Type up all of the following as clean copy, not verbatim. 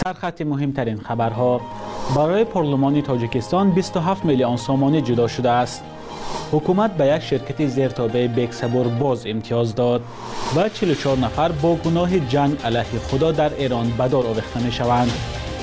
سرخط مهمترین خبرها: برای پارلمان تاجیکستان 27 میلیون سومانی جدا شده است. حکومت به یک شرکت زیرتابع بکسبور باز امتیاز داد و 44 نفر با گناه جنگ علیه خدا در ایران به دار آویخته می شوند.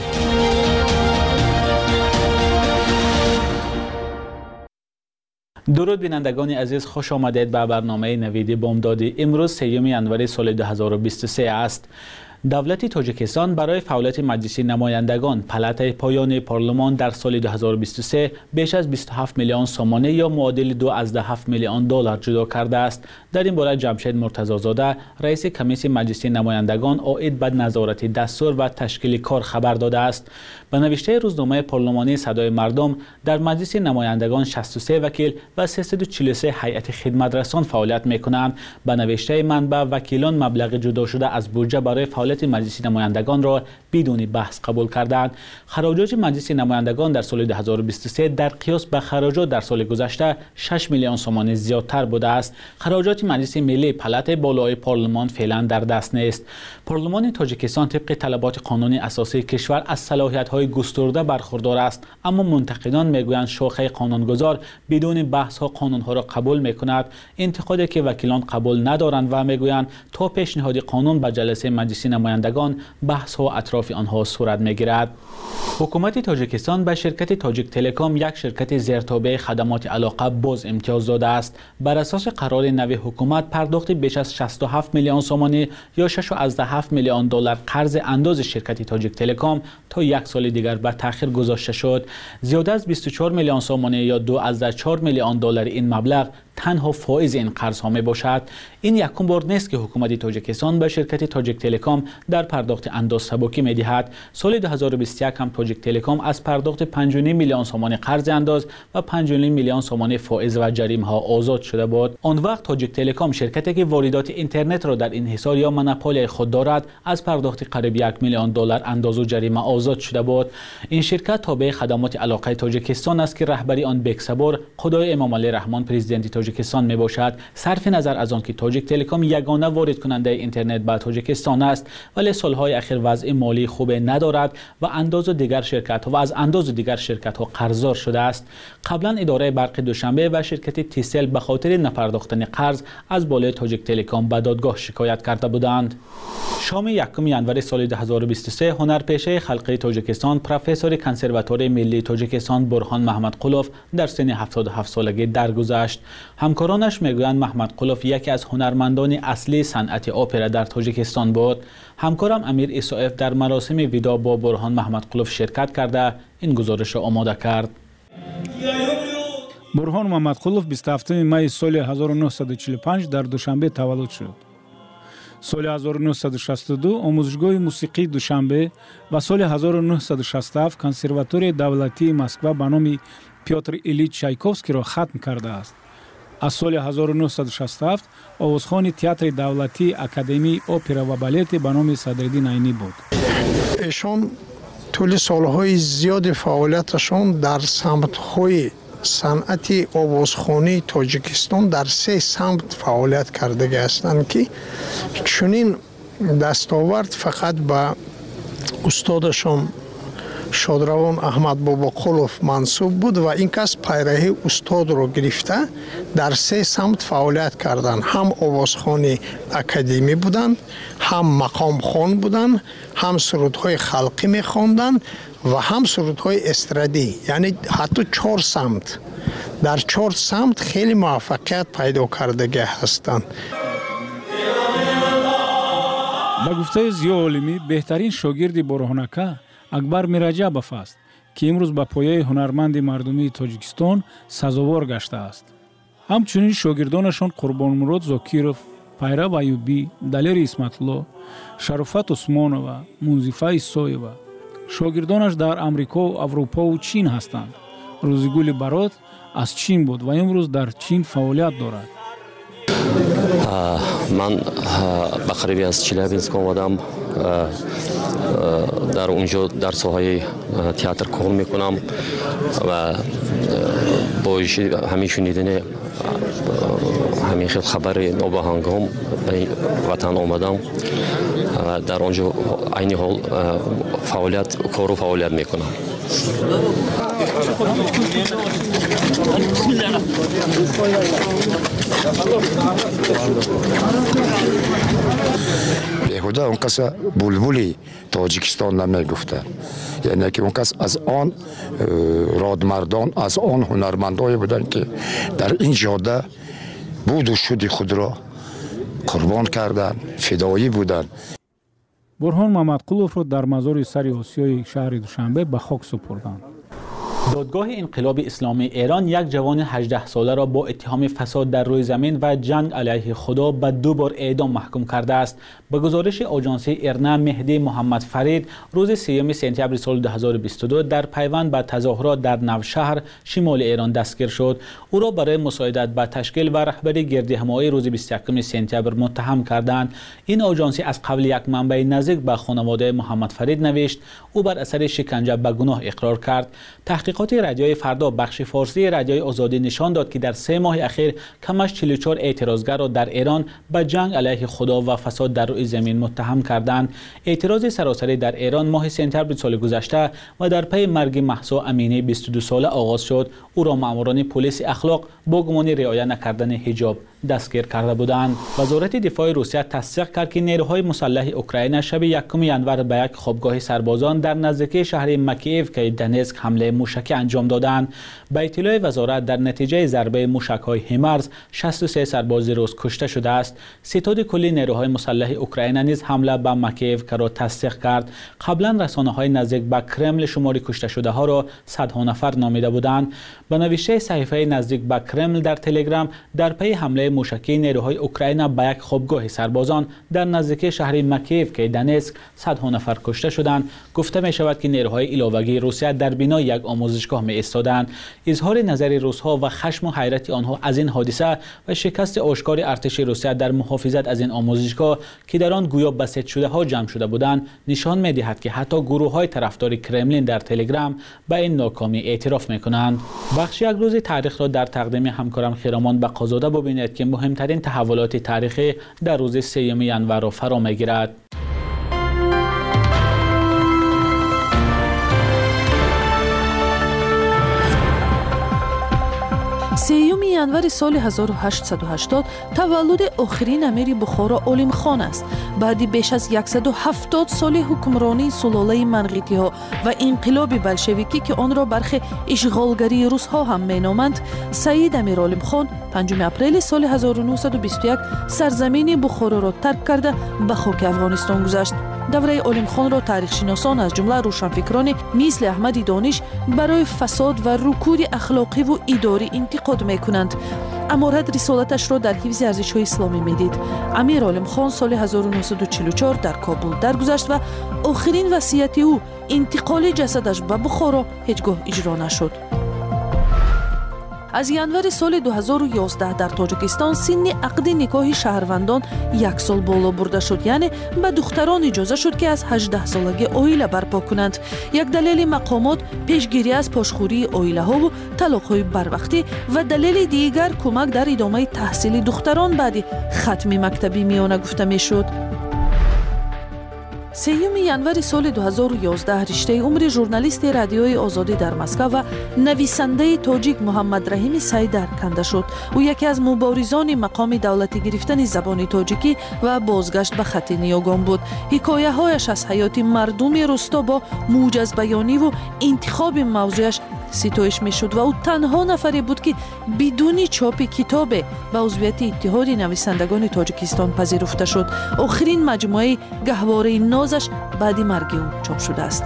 درود بینندگان عزیز، خوش آمدید به برنامه نوید بامدادی. امروز 3 ینوری سال 2023 است. دولت تاجیکستان برای فعالیت مجلس نمایندگان پلات پایان پارلمان در سال 2023 بیش از 27 میلیون سومانی یا معادل 2.7 میلیون دلار جدا کرده است. در این باره جمشید مرتضی‌زاده رئیس کمیسیون مجلس نمایندگان عاید به نظارت دستور و تشکیل کار خبر داده است. به نوشته روزنامه پارلمانی صدای مردم، در مجلس نمایندگان 63 وکیل و 343 هیئت خدمترسان فعالیت می‌کنند. به نوشته منبع، وکیلان مبلغ جدا شده از بودجه برای فعالیت مجلس نمایندگان را بدون بحث قبول کردند. خراجات مجلس نمایندگان در سال 2023 در قیاس به خراجات در سال گذشته 6 میلیون سومانی زیادتر بوده است. خراجات مجلس ملی پلات بالای پارلمان فعلا در دست نیست. پارلمان تاجیکستان طبق طلبات قانونی اساسی کشور از صلاحیت‌های گسترده برخوردار است، اما منتقدان میگویند شاخه قانونگذار بدون بحث‌ها قانون‌ها را قبول می‌کند. انتقادی که وکیلان قبول ندارند و میگویند تا پیشنهاد قانون به جلسه مجلس نمایندگان بحث‌ها اطراف آنها صورت می‌گیرد. حکومت تاجیکستان به شرکت تاجیک تلکام، یک شرکت زیرتابع خدمات علاقه، باز امتیاز داده است. بر اساس قرار نوی حکومت پرداخت بیش از 67 میلیون سومانی یا 6.7 میلیون دلار قرض انداز شرکت تاجیک تلکام تا یک سال دیگر به تأخیر گذاشته شد. زیاده از 24 میلیون سومانی یا 2.4 میلیون دلار این مبلغ تنها فایز این قرض ها می باشد. این یکم بار نیست که حکومت تاجیکستان به شرکت تاجیک تلکام در پرداخت انداز سبکی می دهد. سال 2021 هم تاجیک تلکام از پرداخت 5.5 میلیون سومانی قرض انداز و 5.5 میلیون سومانی فایز و جریمه ها آزاد شده بود. آن وقت تاجیک تلکام، شرکتی که واردات اینترنت را در انحصار یا مونوپولی خود دارد، از پرداخت قریب 1 میلیون دلار انداز و جریمه آزاد شده بود. این شرکت تابع خدمات علاقه تاجیکستان است که رهبری آن بکسبور خدای امام علی رحمان پرزیدنت تاجیکستان می باشد. صرف نظر از آن که تاجیک تلکام یگانه وارد کننده اینترنت به تاجیکستان است، ولی سالهای اخیر وضع مالی خوب ندارد و انداز دیگر شرکت ها و از انداز دیگر شرکت ها قرضدار شده است. قبلا اداره برق دوشنبه و شرکت تیسل به خاطر نپرداختن قرض از بالای تاجیک تلکام به دادگاه شکایت کرده بودند. شام 1 ینوری سال 2023 هنرپیشه خلقی تاجیکستان، پروفسور کنسرواتوار ملی تاجیکستان برهان محمدقلوف در سن 77 سالگی درگذشت. همکارانش میگویند محمدقلوف یکی از هنرمندان اصلی صنعت اپرا در تاجیکستان بود. همکارم امیر ایسائف در مراسم وداع با برهان محمدقلوف شرکت کرده این گزارش را آماده کرد. برهان محمدقلوف 27 می سال 1945 در دوشنبه تولد شد. سال 1962 آموزشگاه موسیقی دوشنبه و سال 1967 کنسرواتوری دولتی مسکو به نام پیوتر ایلیچ چایکوفسکی را ختم کرده است. از سال 1967 آوازخوان تئاتر دولتی اکادمی اپرا و بالت به نام صدرالدین عینی بود. ایشان طول سالهای زیاد فعالیتشان در سمت‌های صنعت آوازخوانی تاجیکستان در 3 سمت فعالیت کرده هستند که چنین دستاورد فقط به استادشان شادروان احمد باباقلوف منسوب بود و این کس پیرهی استاد را گرفته در 3 سمت فعالیت کردند. هم آوازخوانی اکادمی بودند، هم مقام خوان بودند، هم سرودهای خلقی می‌خواندند و هم سرودهای استرادی، یعنی حتی 4 سمت. در 4 سمت خیلی موفقیت پیدا کرده هستند. با گفته ضیا عالمی، بهترین شاگرد برهانکا اکبر میرجبوف است که امروز به پایه هنرمند مردمی تاجیکستان سزاوار گشته است. همچنین شاگردانشان قربانمراد زاکیروف، پیرو ایوبی، دلیر اسمت‌الله، شرافت عثمانова، منزیفه ایسایова. شاگردانش در امریکا و اروپا و چین هستند. روزگل برات از چین بود و امروز در چین فعالیت دارد. من به قریبی از چیلیابینسک آمدم، در اونجا در ساحه تئاتر کار میکنم و با همیشه شنیدن همین خیلی خبر نابهنگام به وطن آمدم. در آنجا عین حال کار و فعالیت میکنم. بیهوده اون کس بلبلی تاجیکستان نمیگفته، یعنی که اون کس از آن رادمردان، از آن هنرمندایی بودن که در این جاده بود و شد خود را قربان کردن، فدایی بودن. برهان مامدقلوف را در مزار سر آسیای شهر دوشنبه به خاک سپردند. دادگاه انقلاب اسلامی ایران یک جوان 18 ساله را با اتهام فساد در روی زمین و جنگ علیه خدا به 2 بار اعدام محکوم کرده است. به گزارش آژانس ایرنا، مهدی محمد فرید روز 3 سپتامبر سال 2022 در پیوند به تظاهرات در نوشهر شمال ایران دستگیر شد. او را برای مساعدت به تشکیل و رهبری گردهمایی روز 21 سپتامبر متهم کردند. این آژانس از قبل یک منبع نزدیک به خانواده محمد فرید نوشت او بر اثر شکنجه به گناه اقرار کرد. تحقیقات رادیوی فردا بخش فارسی رادیوی آزادی نشان داد که در 3 ماه اخیر کمش 44 اعتراضگر را در ایران به جنگ علیه خدا و فساد در روی زمین متهم کردند. اعتراض سراسری در ایران ماه سپتامبر سال گذشته و در پی مرگ مهسا امینی 22 ساله آغاز شد. او را ماموران پلیس اخلاق با گمان رعایت نکردن حجاب دستگیر کرده بودند. وزارت دفاع روسیه تصدیق کرد که نیروهای مسلح اوکراین شب 1 ژانویه به یک خوابگاه سربازان در نزدیکی شهر مکییف که دنیتسک حمله موشکی انجام دادند. به اطلاع وزارت در نتیجه ضربه موشک‌های هیمرز 63 سرباز روس کشته شده است. ستاد کلی نیروهای مسلح اوکراین نیز حمله به مکییف را تصدیق کرد. قبلا رسانه‌های نزدیک به کرمل شمار کشته شده ها را صدها نفر نامیده بودند. به نوشته صحیفه نزدیک به کرمل در تلگرام، در پی حمله موشکی نیروهای اوکراین به یک خوابگاه سربازان در نزدیکی شهر مکییف که دنیتسک صدها نفر کشته شدند. گفته می شود که نیروهای علاوگی روسیه در بنای یک آموزشگاه می ایستادند. اظهار نظر روس‌ها و خشم و حیرت آنها از این حادثه و شکست آشکار ارتش روسیه در محافظت از این آموزشگاه که در آن گویا بسیج شده ها جمع شده بودند نشان می دهد که حتی گروه‌های طرفدار کرملین در تلگرام به این ناکامی اعتراف می کنند. بخش یک روز تاریخ را در تقدیم همکارم خیرامان بقازاده ببینید که مهمترین تحولات تاریخی در روز 3 ژانویه را فرا می‌گیرد. 3 январи соли 1880 таваллуди охирин амири Бухоро Олим хон аст. баъди беш аз 170 соли ҳукмронии сулолаи манғитиҳо ва инқилоби болшевикӣ ки онро бархи ишғолгарии русҳо ҳам меноманд, Саид Амир Олим хон 5 апрели соли 1921 сарзамини Бухороро тарк карда ба хоки Афғонистон гузашт. давраи Олимхонро таърихшиносон аз ҷумла рӯшанфикрони мисли Аҳмади Дониш барои фасод ва рукуди ахлоқиву идорӣ интиқод мекунанд. аморат рисолаташро дар ҳифзи арзишҳои исломӣ медид. Амир Олимхон соли 1944 дар Кобул даргузашт ва охирин васияти ӯ интиқоли ҷасадаш ба Бухоро ҳеҷ гоҳ иҷро нашуд. аз январи соли 2011 дар Тоҷикистон синни ақди никоҳи шаҳрвандон 1 сол боло бурда шуд, яъне ба духтарон иҷоза шуд ки аз 18-солагӣ оила барпо кунанд. як далели мақомот пешгирӣ аз пошхӯрии оилаҳову талоқҳои барвақтӣ ва далели дигар кӯмак дар идомаи таҳсили духтарон баъди хатми мактаби миёна гуфта мешуд. 3 январи соли 2011 риштаи умри журналисти радиои озодӣ дар Москва ва нависандаи тоҷик Муҳаммад Раҳими Сайдар канда шуд. ӯ яке аз муборизони мақоми давлатӣ гирифтани забони тоҷикӣ ва бозгашт ба хати ниёгон буд. ҳикояҳояш аз ҳаёти мардуми рӯсто бо мӯъҷазбаёниву интихоби мавзӯяш ситоиш мешуд ва ӯ танҳо нафаре буд ки бидуни чопи китобе ба узвияти иттиҳоди нависандагони Тоҷикистон пазируфта шуд. охирин маҷмӯаи гаҳвораи нозаш баъди марги ӯ чоп шудааст.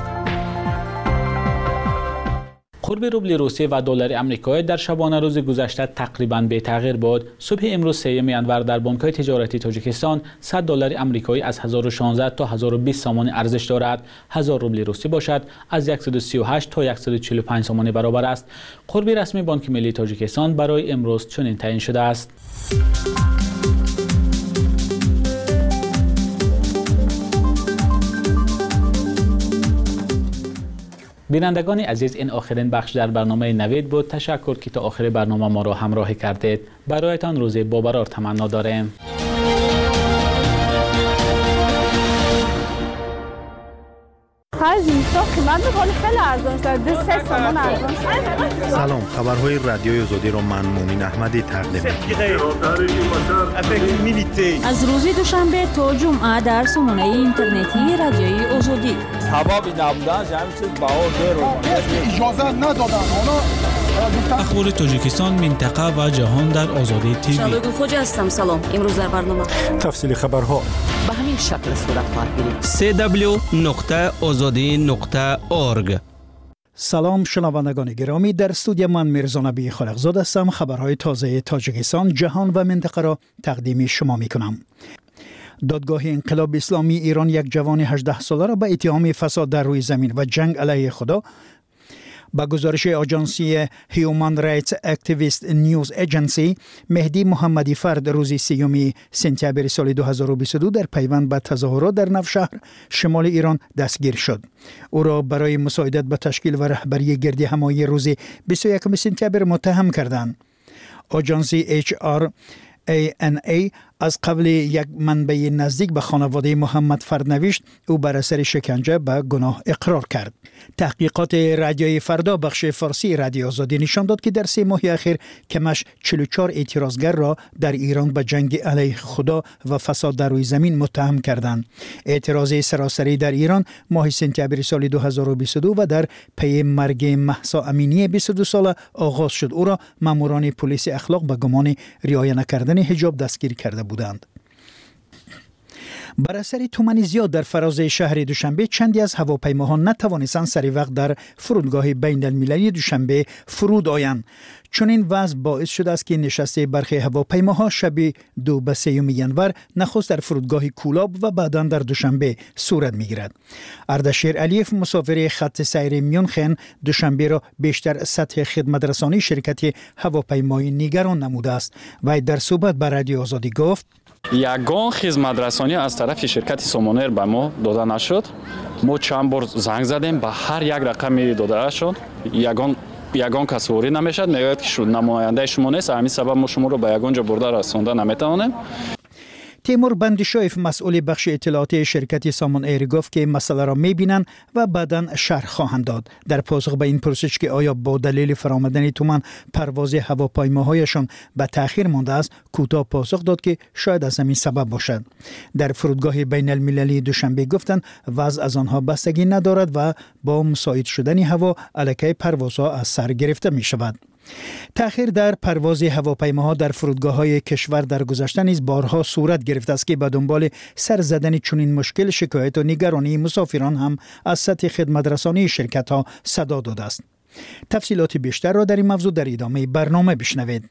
قرب روبل روسی و دلار آمریکایی در شبانه روز گذشته تقریباً بی تغییر بود. صبح امروز 3 ژانویه در بانک‌های تجارتی تاجیکستان $100 آمریکایی از 1016 تا 1020 سومانی ارزش دارد. 1000 روبل روسی باشد از 138 تا 145 سومانی برابر است. قرب رسمی بانک ملی تاجیکستان برای امروز چنین تعیین شده است. بینندگان عزیز، این آخرین بخش در برنامه نوید بود. تشکر که تا آخر برنامه ما را همراهی کردید. برایتان روزی بابرار تمنا داریم. سلام، خبرهای رادیوی آزادی را من مومن احمدی تقدیم می‌کنم. از روز دوشنبه تا جمعه در سامانه اینترنتی رادیوی آزادی. حباب نبودن همین چیز باور اجازه ندادن. اخبار تاجیکستان، منطقه و جهان در آزادی تیوی. شبگو خوج هستم. سلام. امروز در برنامه تفصیل خبرها به همین شکل صورت خواهد گرفت. www.azadi.org. سلام شنوندگان گرامی، در استودیو من میرزا نبی خالقزاده هستم. خبرهای تازه تاجیکستان، جهان و منطقه را تقدیم شما میکنم. دادگاه انقلاب اسلامی ایران یک جوان 18 ساله را به اتهام فساد در روی زمین و جنگ علیه خدا با گزارش آژانسی هیومن رایتس اکتیویست نیوز ایجنسی، مهدی محمدی فرد روز 30 سپتامبر سال 2022 در پیوند به تظاهرات در نوشهر شمال ایران دستگیر شد. او را برای مساعدت به تشکیل و رهبری گردی همایی روز 21 سپتامبر متهم کردند. آژانسی HRANA از قبل یک منبع نزدیک به خانواده محمد فرد نوشت او بر اثر شکنجه به گناه اقرار کرد. تحقیقات رادیوی فردا بخش فارسی رادیو آزادی نشان داد که در 3 ماه اخیر کمش 44 اعتراضگر را در ایران به جنگ علیه خدا و فساد در روی زمین متهم کردند. اعتراض سراسری در ایران ماه سپتامبر سال 2022 و در پی مرگ مهسا امینی 22 ساله آغاز شد. او را ماموران پلیس اخلاق به گمان رعایت نکردن حجاب دستگیر کرده بودند. بر اثر تومن زیاد در فراز شهر دوشنبه، چندی از هواپیماها نتوانستند سری وقت در فرودگاه بین المللی دوشنبه فرود آیند. چون این وضع باعث شده است که نشست برخی هواپیماها شب 2 به 3 ینور نخست در فرودگاه کولاب و بعدا در دوشنبه صورت میگیرد. اردشیر علیف، مسافر خط سیر میونخن، دوشنبه را بیشتر سطح خدمت رسانی شرکت هواپیمایی نگران نموده است و در صحبت با رادیو آزادی گفت: یگان خدمت رسانی از طرف شرکت سامانر به ما داده نشد. ما چند بار زنگ زدیم، به هر یک رقمی داده شد. یگان کس وری نمیشد، میگوید که شد نماینده شما نیست، همین سبب ما شما رو به یگان جا برده رسانده نمیتوانیم. تیمور بندیشایف، مسئول بخش اطلاعاتی شرکت سامان ایر، گفت که مسئله را میبینند و بعداً شرح خواهند داد. در پاسخ به این پرسش که آیا با دلیل فرآمدن تومن پرواز هواپیماهایشان به تأخیر مانده است، کوتاه پاسخ داد که شاید از همین سبب باشد. در فرودگاه بین المللی دوشنبه گفتند وضع از آنها بستگی ندارد و با مساعد شدن هوا الکی پروازها از سر گرفته می شود. تأخیر در پرواز هواپیماها در فرودگاه‌های کشور در گذشته نیز بارها صورت گرفته است که به دنبال سر زدن چنین مشکل شکایت و نگرانی مسافران هم از سطح خدمت رسانی شرکت‌ها صدا داده است. تفصیلات بیشتر را در این موضوع در ادامه برنامه بشنوید.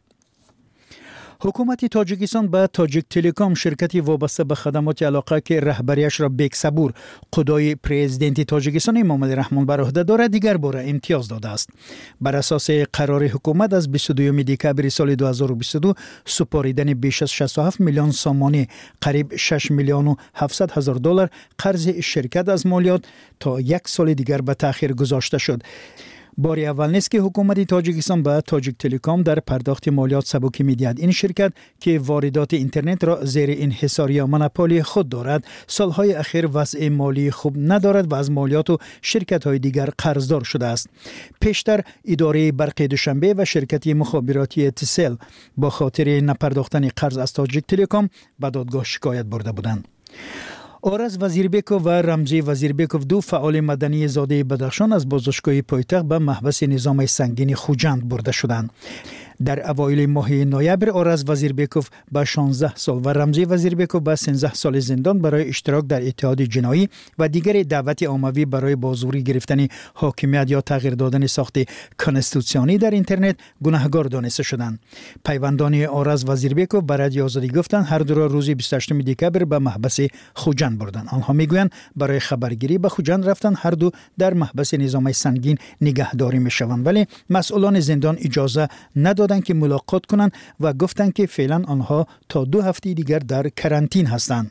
حکومت تاجیکستان به تاجیک تلکام، شرکتی وابسته به خدمات علاقه که رهبریش را بیگ صبور خدای پرزیدنت تاجیکستان امام علی رحمان بر عهده دارد، دیگر باره امتیاز داده است. بر اساس قرار حکومت از 22 دکمبر سال 2022 سپاریدن بیش از 67 میلیون سامانه، قریب 6 میلیون و 700 هزار دلار قرض شرکت از مالیات تا یک سال دیگر به تأخیر گذاشته شد. بار اول نیست که حکومت تاجیکستان به تاجیک تلکام در پرداخت مالیات سبکی می‌دهد. این شرکت که واردات اینترنت را زیر انحصار یا مونوپولی خود دارد، سالهای اخیر وضع مالی خوب ندارد و از مالیات و شرکت‌های دیگر قرضدار شده است. پیشتر اداره برق دوشنبه و شرکت مخابراتی اتسل با خاطر نپرداختن قرض از تاجیک تلکام به دادگاه شکایت برده بودند. آرز وزیربیکوف و رمزی وزیربیکوف، دو فعال مدنی زاده بدخشان، از بازداشتگاه پایتخت به محبس نظام سنگین خوجند برده شدند. در اوایل ماه نوامبر آرز وزیربیکوف به 16 سال و رمزی وزیربیکوف به 13 سال زندان برای اشتراک در اتحاد جنایی و دیگر دعوت عمومی برای بازوری گرفتن حاکمیت یا تغییر دادن ساخت کنستیتوسیونی در اینترنت گناهکار دانسته شدند. پیوندان آرز وزیربیکوف به رادیو آزادی گفتند هر دو را روز 28 دکمبر به محبس خوجند بردند. آنها میگویند برای خبرگیری به خوجند رفتند. هر دو در محبس نظام سنگین نگهداری میشوند، ولی مسئولان زندان اجازه ندادند که ملاقات کنند و گفتند که فعلا آنها تا 2 هفته دیگر در کرانتین هستند.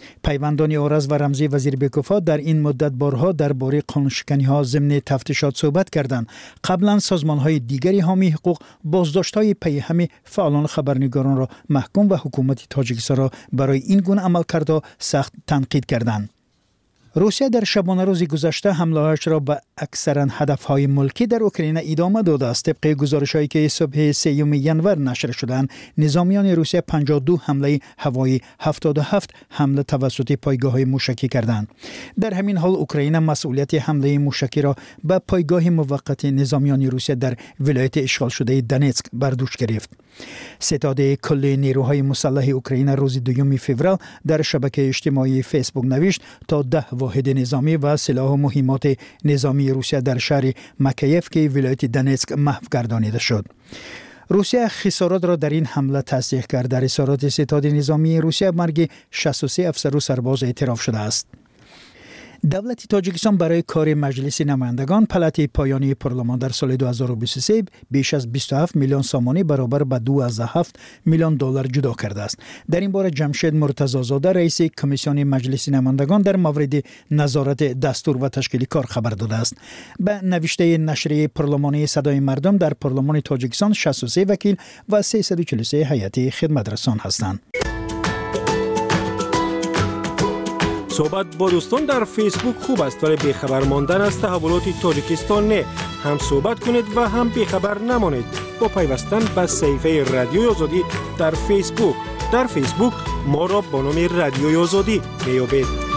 پیوندان آرز و رمزی وزیر بکوفا در این مدت بارها درباره قانون‌شکنی‌ها ضمن تفتیشات صحبت کردند. قبلا سازمان‌های دیگری حامی حقوق بازداشت‌های پی همه فعالان خبرنگاران را محکوم و حکومت تاجیکستان را برای این گونه عملکردها سخت تنقید کردند. روسیه در شبانه روز گذشته حمله‌هایش را به اکثرا هدف‌های ملکی در اوکراین ادامه داده است. طبق گزارش‌هایی که صبح 3 ژانویه نشر شدند، نظامیان روسیه 52 حمله هوایی 77 حمله توسط پایگاه‌های موشکی کردند. در همین حال اوکراین مسئولیت حمله موشکی را به پایگاه موقت نظامیان روسیه در ولایت اشغال شده دونتسک بر دوش گرفت. ستاد کل نیروهای مسلح اوکراین روز 2 فوریه در شبکه اجتماعی فیسبوک نوشت تا 10 واحد نظامی و سلاح و مهمات نظامی روسیه در شهر مکیف که ولایت دونتسک محو گردانیده شد. روسیه خسارات را در این حمله تصدیق کرد. در اظهارات ستاد نظامی روسیه مرگ 63 افسر و سرباز اعتراف شده است. دولت تاجیکستان برای کار مجلس نمایندگان پلت پایانی پارلمان در سال 2023 بیش از 27 میلیون سامانی برابر به 2.7 میلیون دلار جدا کرده است. در این باره جمشید مرتضی‌زاده رئیس کمیسیون مجلس نمایندگان در مورد نظارت دستور و تشکیل کار خبر داده است. به نوشته نشریه پارلمانی صدای مردم در پارلمان تاجیکستان 63 وکیل و 343 هیئت خدمترسان هستند. صحبت با دوستان در فیسبوک خوب است ولی بیخبر ماندن از تحولات تاجیکستان نه. هم صحبت کنید و هم بیخبر نمانید با پیوستن به صفحه رادیوی آزادی در فیسبوک. در فیسبوک ما را با نام رادیوی آزادی میابید.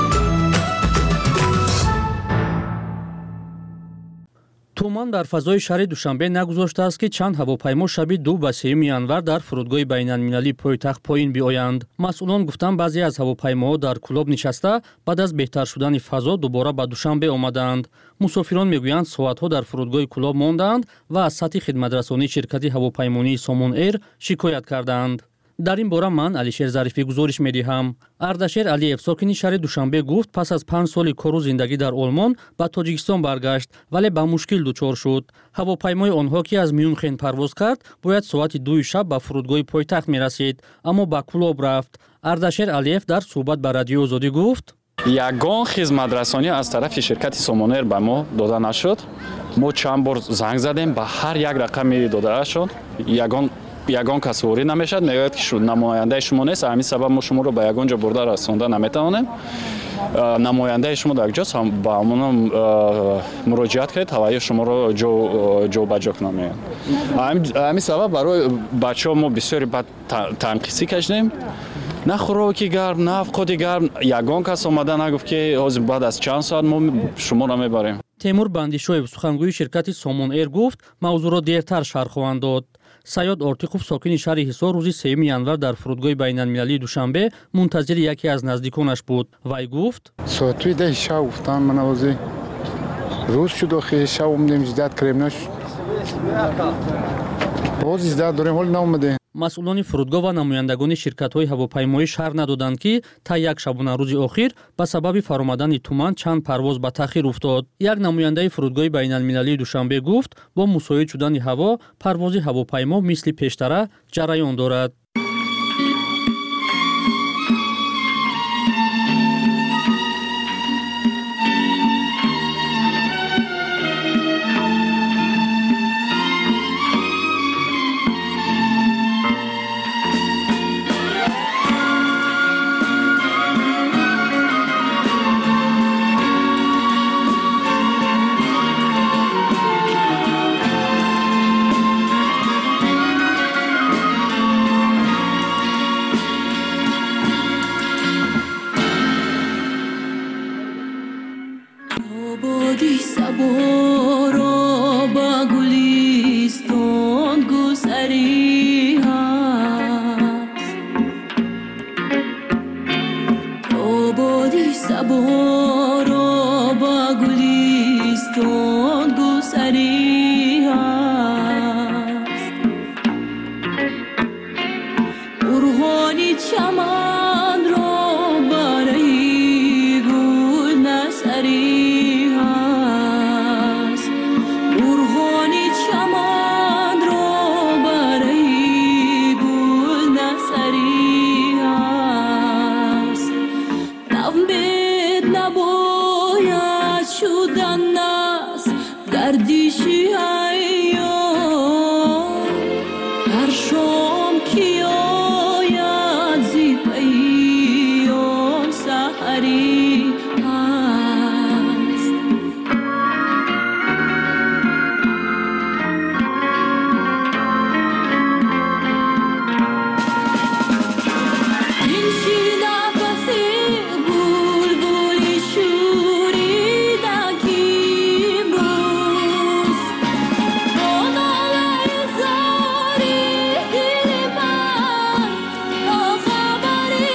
تومان در فضای شهر دوشنبه نگذاشته است که چند هواپیما شب 2 و 3 январ در فرودگاه بین‌المللی پایتخت پایین بیایند. مسئولان گفتند بعضی از هواپیماها در کلوب نشسته بعد از بهتر شدن فضا دوباره به دوشنبه آمدند. مسافران میگویند ساعت‌ها در فرودگاه کلوب ماندند و از سطح خدمترسانی شرکت هواپیمایی سامون ایر شکایت کردند. در این باره من علیشیر ظریفی گزارش می‌دهم. اردشیر علیев ساکن شهر دوشنبه گفت پس از 5 سال کار و زندگی در آلمان به تاجیکستان برگشت ولی به مشکل دچار شد. هواپیمای آنها که از میونخن پرواز کرد باید ساعت 2 شب به فرودگاه پایتخت می‌رسید اما به کلوب رفت. اردشیر علیев در صحبت با رادیو آزادی گفت ягон хизматрасонӣ аз тарафи ширкати Somonair ба мо дода нашуд. мо чанд бор занг задем ба ҳар як рақами дода шуд. ягон кас ворӣ намешад, мегӯяд ки намояндаи шумо нест, ҳамин сабаб мо шуморо ба ягон ҷо бурда расонда наметавонем. намояндаи шумо дар ҷост ба ҳамона муроҷиат кардед, ҳавайи шуморо ҷобаҷо кунам. ҳамин сабаб барои бачаҳо мо бисёри бад танқисӣ кашидем. на хӯроки гарм, на авқоти гарм. ягон кас омада нагуфт ки ҳозир баъд аз чанд соат мо шуморо мебарем. темур бандишоев сухангӯи ширкати Somon Air гуфт мавзӯъро дертар шарҳ хоҳанд дод. Саёд Ортиқов сокини шаҳри Ҳисор рӯзи 3 январ дар фурудгоҳи байналмилалии Душанбе мунтазири яке аз наздиконаш буд. Вай гуфт: соати 10 шаб гуфтан ман авози рӯз шуд охир шаб омадем издат кардем нашуд. боз издат дорем ҳол наомадем. масъулони фурудгоҳ ва намояндагони ширкатҳои ҳавопаймоӣ шаҳр надоданд ки та як шабона рӯзи охир ба сабаби фаромадани туман чанд парвоз ба таъхир уфтод. як намояндаи фурудгоҳи байналмилалии Душанбе гуфт бо мусоид шудани ҳаво парвози ҳавопаймо мисли пештара ҷараён дорад. گردشی ایام هر شام کی آید زی پیام سحری هست این شی نفسی بلبلی شوریدکی امروز با ناله زاری دل من باخبری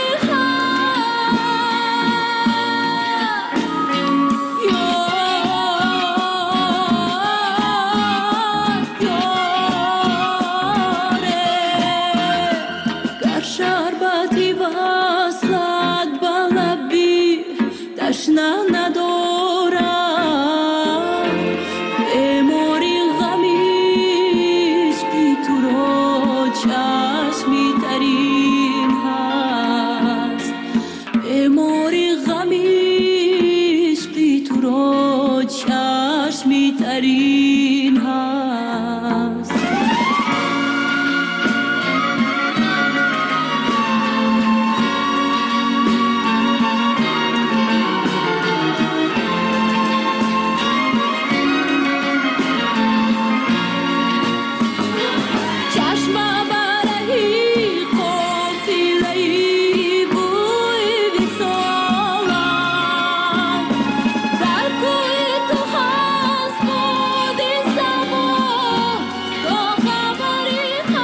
گر شربتی وصلت به لبی تشنه ندارد بیماری غمیش بی تو را چشمی ترین هست بیماری غمیش بی تو را چشمی ترین هست چشم برهی قافله‌ای بوی وصالم در کوی تو هست باد زمان تا خبری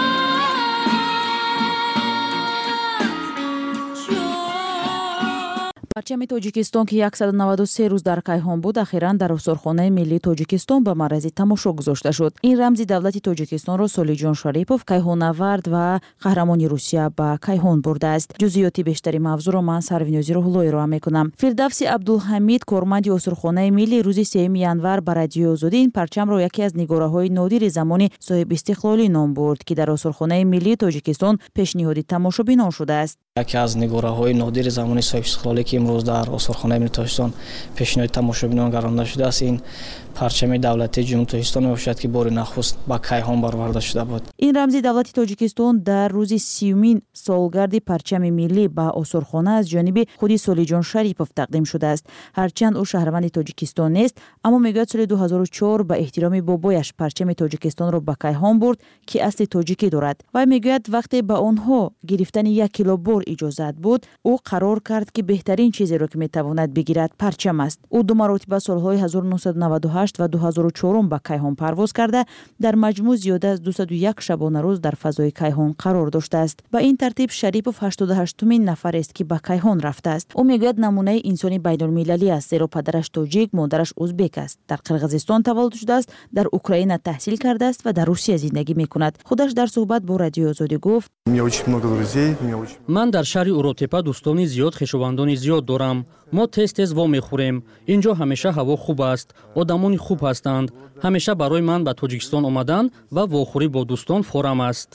парчами тоҷикистон ки 193 рӯз дар кайҳон буд ахиран дар осорхонаи миллии тоҷикистон ба маърази тамошо гузошта шуд. ин рамзи давлати тоҷикистонро солиҷон шарипов кайҳоннавард ва қаҳрамони русия ба кайҳон бурдааст. ҷузъиёти бештари мавзӯъро ман Сарвинози Рӯҳулло ироа мекунам. Фирдавси Абдулҳамид корманди осорхонаи миллӣ рӯзи 3 январ ба Радиои Озодӣ ин парчамро яке аз нигораҳои нодири замони соҳибистиқлолӣ ном бурд ки дар осорхонаи миллии тоҷикистон пешниҳоди тамошобинон шудааст. яке аз нигораҳои нодири замони соҳибистиқлолӣ ки имрӯз дар осорхонаи миллии тоҷикистон пешниҳоди тамошобинон гаронда шудааст, ин парчами давлати ҷумҳурии тоҷикистон мебошад ки бори нахуст ба кайҳон бароварда шуда буд. ин рамзи давлати тоҷикистон дар рӯзи 30 солгарди парчами миллӣ ба осорхона аз ҷониби худи Солиҷон Шарипов тақдим шудааст. ҳарчанд ӯ шаҳрванди Тоҷикистон нест, аммо мегӯяд соли 2004 ба эҳтироми бобояш парчами Тоҷикистонро ба кайҳон бурд ки асли тоҷикӣ дорад. Вай мегӯяд вақте ба онҳо гирифтани 1 кило бор иҷозат буд, ӯ қарор кард ки беҳтарин чизеро ки метавонад бигирад парчам аст. ӯ ду маротиба солҳои 1998 ва 2004 ба кайҳон парвоз карда дар маҷмӯъ зиёда аз 201 шабонарӯз дар фазои кайҳон қарор доштааст. ба ин тартиб Шарипов 88-умин нафарест ки ба кайҳон рафтааст. ӯ мегӯяд намунаи инсони байнулмилалӣ аст, зеро падараш тоҷик, модараш ӯзбек аст. дар Қирғизистон таваллуд шудааст, дар Украина таҳсил кардааст ва дар Русия зиндагӣ мекунад. худаш дар суҳбат бо Радиои Озодӣ гуфт: ман дар шаҳри Уротепа дӯстони зиёд, хешовандони зиёд дорам. мо тез вомехӯрем. инҷо ҳамеша ҳаво хуб аст, одамони хуб ҳастанд. ҳамеша барои ман ба Тоҷикистон омадан ва вохӯрӣ бо дӯстон форам аст.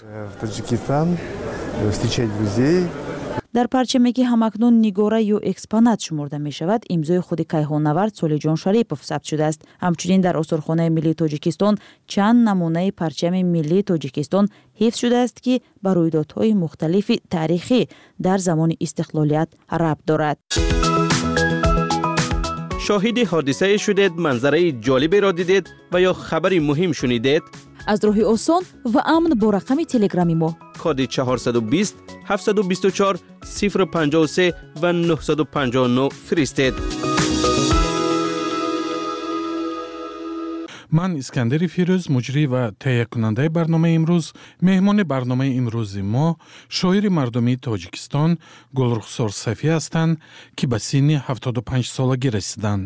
дар парчаме ки ҳамакнун нигора ё экспонат шуморда мешавад, имзои худи кайҳоннавард Солиҷон Шарипов сабт шудааст. ҳамчунин дар осорхонаи миллии Тоҷикистон чанд намунаи парчами миллии Тоҷикистон ҳифз шудааст ки ба рӯйдодҳои мухталифи таърихӣ дар замони истиқлолият рабт дорад. шоҳиди ҳодисае шудед, манзараи ҷолиберо дидед ва ё хабари муҳим шунидед? аз роҳи осон ва амн бо рақами телеграми мо коди 420 724 053 ва 959 фиристед. ман Искандари Фирӯз, муҷрӣ ва таҳиякунандаи барномаи имрӯз. меҳмони барномаи имрӯзи мо шоири мардумии Тоҷикистон Гулрухсор Сафӣ ҳастанд, ки ба синни 75 солагӣ расиданд.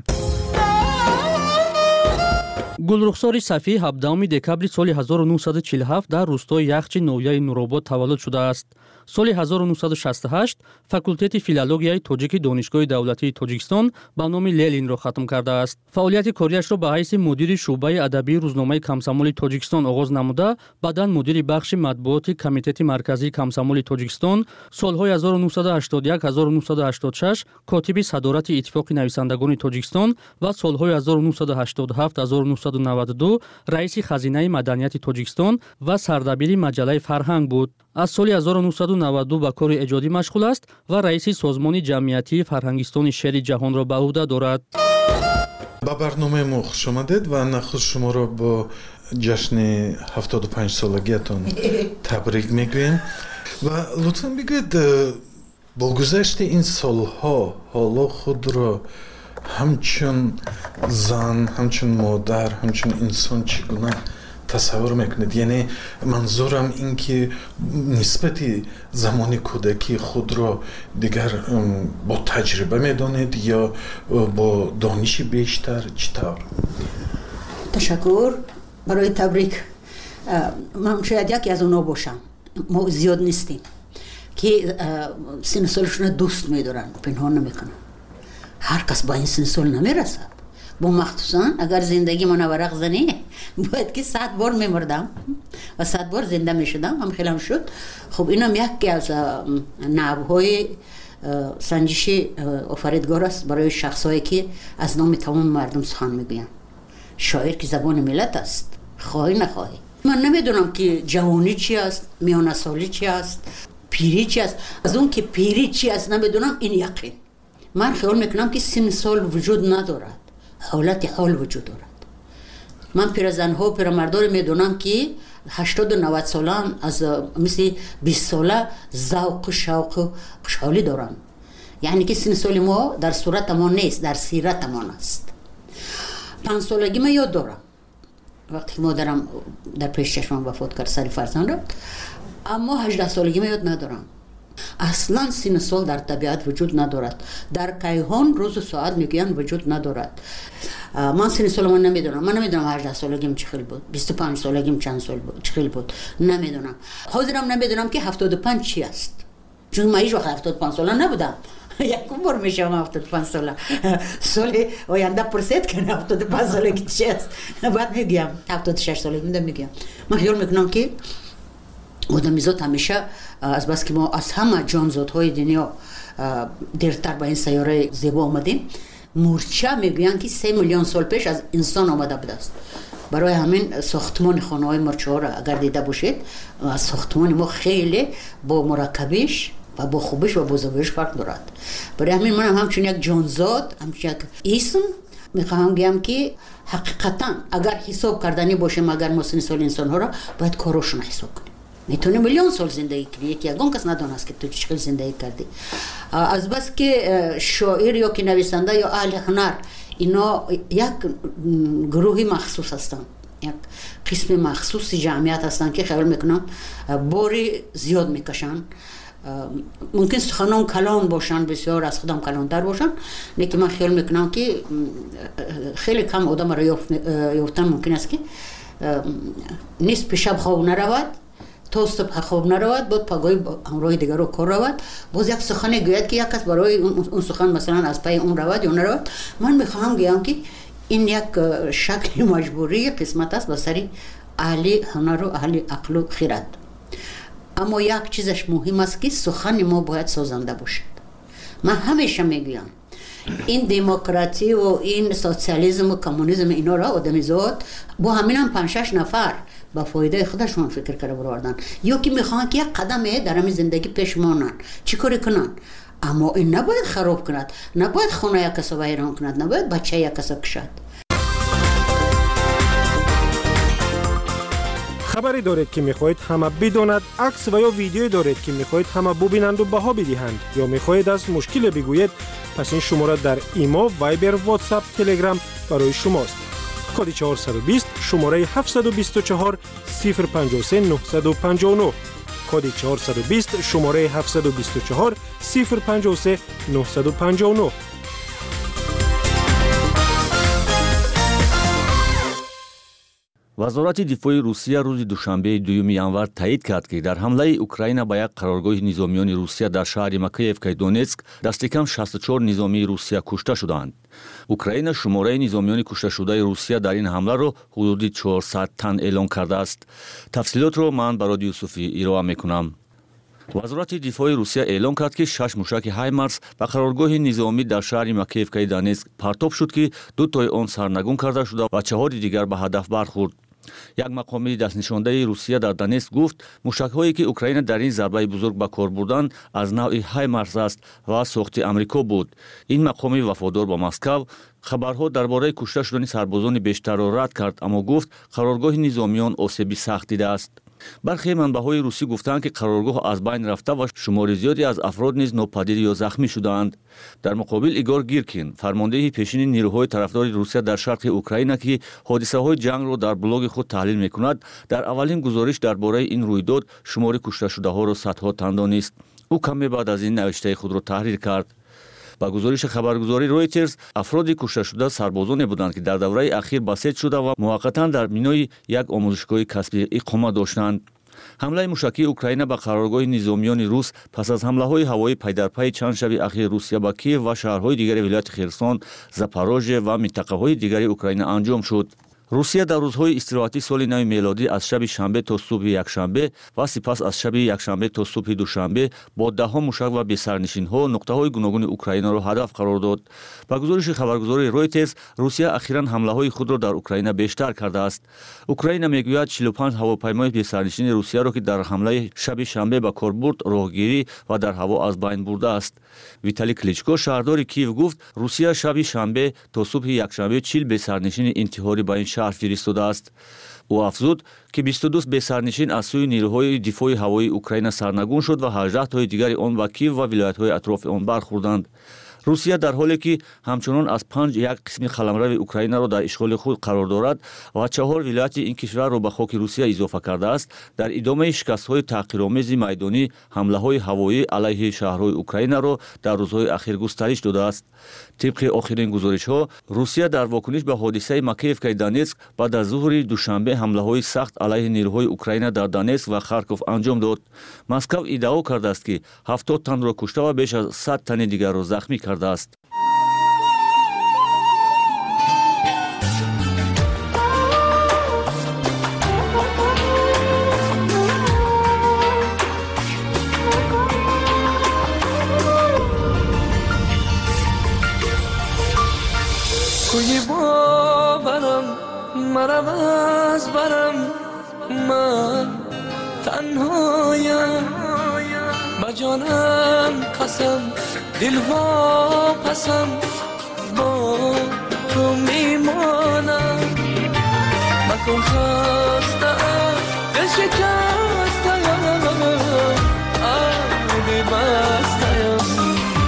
гулрухсори Сафӣ 17 декабри соли 1947 дар рӯстои Яхчи ноҳияи Нуробод таваллуд шудааст. соли 1968 факултети филологияи тоҷики донишгоҳи давлатии тоҷикистон ба номи Лелинро хатм кардааст. фаъолияти кориашро ба ҳайси мудири шуъбаи адабии рӯзномаи Комсомоли Тоҷикистон оғоз намуда, баъдан мудири бахши матбуоти Комитети марказии Комсомоли Тоҷикистон, солҳои 1981-1986 котиби садорати Иттифоқи нависандагони Тоҷикистон ва солҳои 1987-1992 раиси хазинаи маданияти Тоҷикистон ва сардабири маҷалаи Фарҳанг буд. аз соли 1992 ба кори эҷодӣ машғул аст ва раиси созмони ҷамъиятии фарҳангистони шеъри ҷаҳонро ба ӯҳда дорад. ба барномаи мо хуш омадед ва нахуш шуморо бо ҷашни 75 солагиятон табрик мегӯем ва лутфан бигӯед бо гузашти ин солҳо ҳоло худро ҳамчун зан, ҳамчун модар, ҳамчун инсон чӣ гуна тасаввур мекунед? Яъне манзурам ин ки нисбати замони кӯдакии худро дигар бо таҷриба медонед ё бо дониши бештар, чӣ тавр? ташаккур барои табрик. ман шояд яке аз онҳо бошам. мо зиёд нистем ки синни солишона дӯст медоранд, пинҳон намекунанд. ҳар кас ба ин синни сол намерасад. бо махсусан агар зиндагӣ мана варақ занӣ бояд ки 100 бор мемурдам ва 100 бор зинда мешудам. ҳамхелам шуд. хуб инам яке аз навъҳои санҷиши офаридгор аст барои шахсое ки аз номи тамоми мардум сухан мегӯянд. шоир ки забони миллат аст, хоҳӣ нахоҳӣ. ман намедонам ки ҷавонӣ чи аст, миёнасолӣ чи аст, пирӣ чи аст. аз он ки пирӣ чи аст намедонам, ин яқин. ман хиёл мекунам ки синни сол вуҷуд надорад, ҳолати ҳол вуҷуд дорад. ман пиразанҳо пирамардоре медонам ки 80-90 солан аз мисли 20 сола завқу шавқу хушҳолӣ доранд. яъне ки синни соли мо дар суратамон нест, дар сиратамон аст. 5 солагӣ ман ёд дорам вақте ки модарам дар пеши чашмам вафот кард, сари фарзанд рафт. аммо 18 солагӣ ман ёд надорам. аслан синни сол дар табиат вуҷуд надорад. дар кайҳон рӯзу соат мегӯянд вуҷуд надорад. ман синни соламон намедонам. ман намедонам 18 солагим чӣ хел буд, 25 солагим чанд сол буд, чӣ хел буд, намедонам. ҳозирам намедонам ки 75 чӣ аст. чунки ман ҳеҷ вақт 75 сола набудам. якум бор мешавам 75 сола. соли оянда пурсед ки 75 солаги чӣ аст, баъд мегӯям 76 солаги мегӯям. ман хиёл мекунам ки одамизод ҳамеша азбаски мо аз ҳама ҷонзодҳои дунё дертар ба ин сайёраи зебо омадем, мурча мегӯянд ки 3 миллион сол пеш аз инсон омада будааст. барои ҳамин сохтмони хонаҳои мурчаҳоро агар дида бошед, сохтмони мо хеле бо мураккабиш ва бо хубиш ва бо зебоиш фарқ дорад. барои ҳамин манам ҳамчун як ҷонзод, ҳамчун як исм мехоҳам гӯям ки ҳақиқатан агар ҳисоб карданӣ бошем, агар мо синни соли инсонҳоро бояд корашона ҳисоб кунем. метавонӣ миллион сол зиндагӣ кунӣ, яки ягон кас надонаст ки ту чӣ хел зиндагӣ кардӣ. азбаски шоир ё ки нависанда ё аҳли ҳунар, ино як гурӯҳи махсус ҳастанд, як қисми махсуси ҷамъият ҳастанд ки хиёл мекунам бори зиёд мекашанд. мумкин суханон калон бошанд, бисёр аз худам калонтар бошанд, лекин ман хиёл мекунам ки хеле кам одамро ёфтан мумкин аст ки нисфи шаб хоб наравад, то субҳ хоб наравад, бод пагоҳи ҳамроҳи дигаро кор равад, боз як сухане гӯяд ки як кас барои он сухан масалан аз пайи он равад ё наравад. ман мехоҳам гӯям ки ин як шакли маҷбурии қисмат аст ба сари аҳли ҳунару аҳли ақлу хират. аммо як чизаш муҳим аст ки сухани мо бояд созанда бошад. ман ҳамеша мегӯям ин демокративу ин социализму коммунизм иноро одамизод бо ҳаминам 5-6 нафар ба фоидаи худашон фикр карда бароварданд, ё ки мехоҳанд ки як қадаме дар ҳамин зиндагӣ пеш монанд, чӣ коре кунанд. аммо ин набояд хароб кунад, набояд хона як касо вайрон кунад, набояд бачаи як касо кушад. хабаре доред ки мехоҳед ҳама бидонад, акс ва ё видеое доред ки мехоҳед ҳама бубинанду баҳо бидиҳанд ё мехоҳед аз мушкиле бигӯед, пас ин шумора дар имо, вайбер, ватсап, телеграм барои шумост. коди 420 шумораи 724 053 959, коди 420 шумораи 724 053 959. وزارت دفاع روسیه روز دوشنبه 2 январ تایید کرد که در حمله اوکراین به یک قرارگاه نظامیان روسیه در شهر مکییف دونتسک دست کم 64 نظامی روسیه کشته شدند. اوکراین شماره نظامیان کشته شده روسیه در این حمله را حدود 400 تن اعلام کرده است. تفصیلات را من برای یوسفی ارائه میکنم. وزارت دفاع روسیه اعلام کرد که 6 موشک هایمارس به قرارگاه نظامی در شهر مکییف دونتسک پرتاب شد که 2 تای آن سرنگون کرده شده و 4 دیگر به هدف برخورد. یک مقامی دستنشانده روسیه در دونتسک گفت موشک‌هایی که اوکراین در این ضربه بزرگ به کار بردند از نوع هایمارس است و ساخت آمریکا بود. این مقامی وفادار به مسکو خبرها درباره کشته شدن سربازان بیشتر را رد کرد، اما گفت قرارگاه نظامیان آسیبی سخت دیده است. برخی منبع‌های روسی گفتند که قرارگاه از بین رفته و شمار زیادی از افراد نیز ناپدید یا زخمی شدند. در مقابل ایگور گیرکین، فرمانده پیشین نیروهای طرفدار روسیه در شرق اوکراین که حادثه‌های جنگ را در بلاگ خود تحلیل می‌کند، در اولین گزارش درباره این رویداد شمار کشته شده‌ها را صدها تن دانست. او کمی بعد از این نوشته خود را تحریر کرد. با گزارش خبرگزاری رویترز، افراد کشته شده سربازانی بودند که در دوره اخیر بسیج شده و موقتا در بنای یک آموزشگاه کسبی اقامت داشتند. حمله موشکی اوکراین به قرارگاه نظامیان روس پس از حمله‌های هوایی پی در پی چند شب اخیر روسیه به کیف و شهرهای دیگر ولایت خرسون، زاپاروژه و منطقه‌های دیگر اوکراین انجام شد. روسیه در روزهای استراحتی سال نو میلادی از شب شنبه تا صبح یکشنبه و سپس از شب یکشنبه تا صبح دوشنبه با ده‌ها موشک و بی‌سرنشین‌ها نقطه‌های گوناگون اوکراین را هدف قرار داد. با گزارش خبرگزاری رویترز، روسیه اخیراً حمله‌های خود را در اوکراین بیشتر کرده است. اوکراین میگوید 45 هواپیمای بی‌سرنشین روسیه را که در حمله شب شنبه به کار برد راهگیری و در هوا از بین برده است. ویتالی کلیچکو شهردار کیف گفت روسیه شب شنبه تا صبح یکشنبه 40 بی‌سرنشین انتحاری به این شهر فرستاده است. او افزود که 22 بی‌سرنشین از سوی نیروهای دفاع هوایی اوکراین سرنگون شد و 18 تای دیگر آن به کیف و ولایت‌های اطراف آن برخوردند. روسیه در حالی که همچنان از 5 یک قسم قلمرو اوکراین را در اشغال خود قرار دارد و 4 ولایت این کشور را به خاک روسیه اضافه کرده است، در ادامه شکست‌های تحقیرآمیز میدانی حمله‌های هوایی علیه شهرهای اوکراین را در روزهای اخیر گسترش داده است. طبق آخرین گزارش‌ها، روسیه در واکنش به حادثه مکییف دونتسک بعد از ظهر دوشنبه حمله‌های سخت علیه نیروهای اوکراین در دونتسک و خارکوف انجام داد. مسکو ادعا کرده است که 70 تن را کشته و بیش از 100 تن دیگر را زخمی کرده است. کوی باورم مرم از برم من تنهایم با جانم قسم دل واپسم با تو میمانم مکن خستم دل شکستم آبی بستم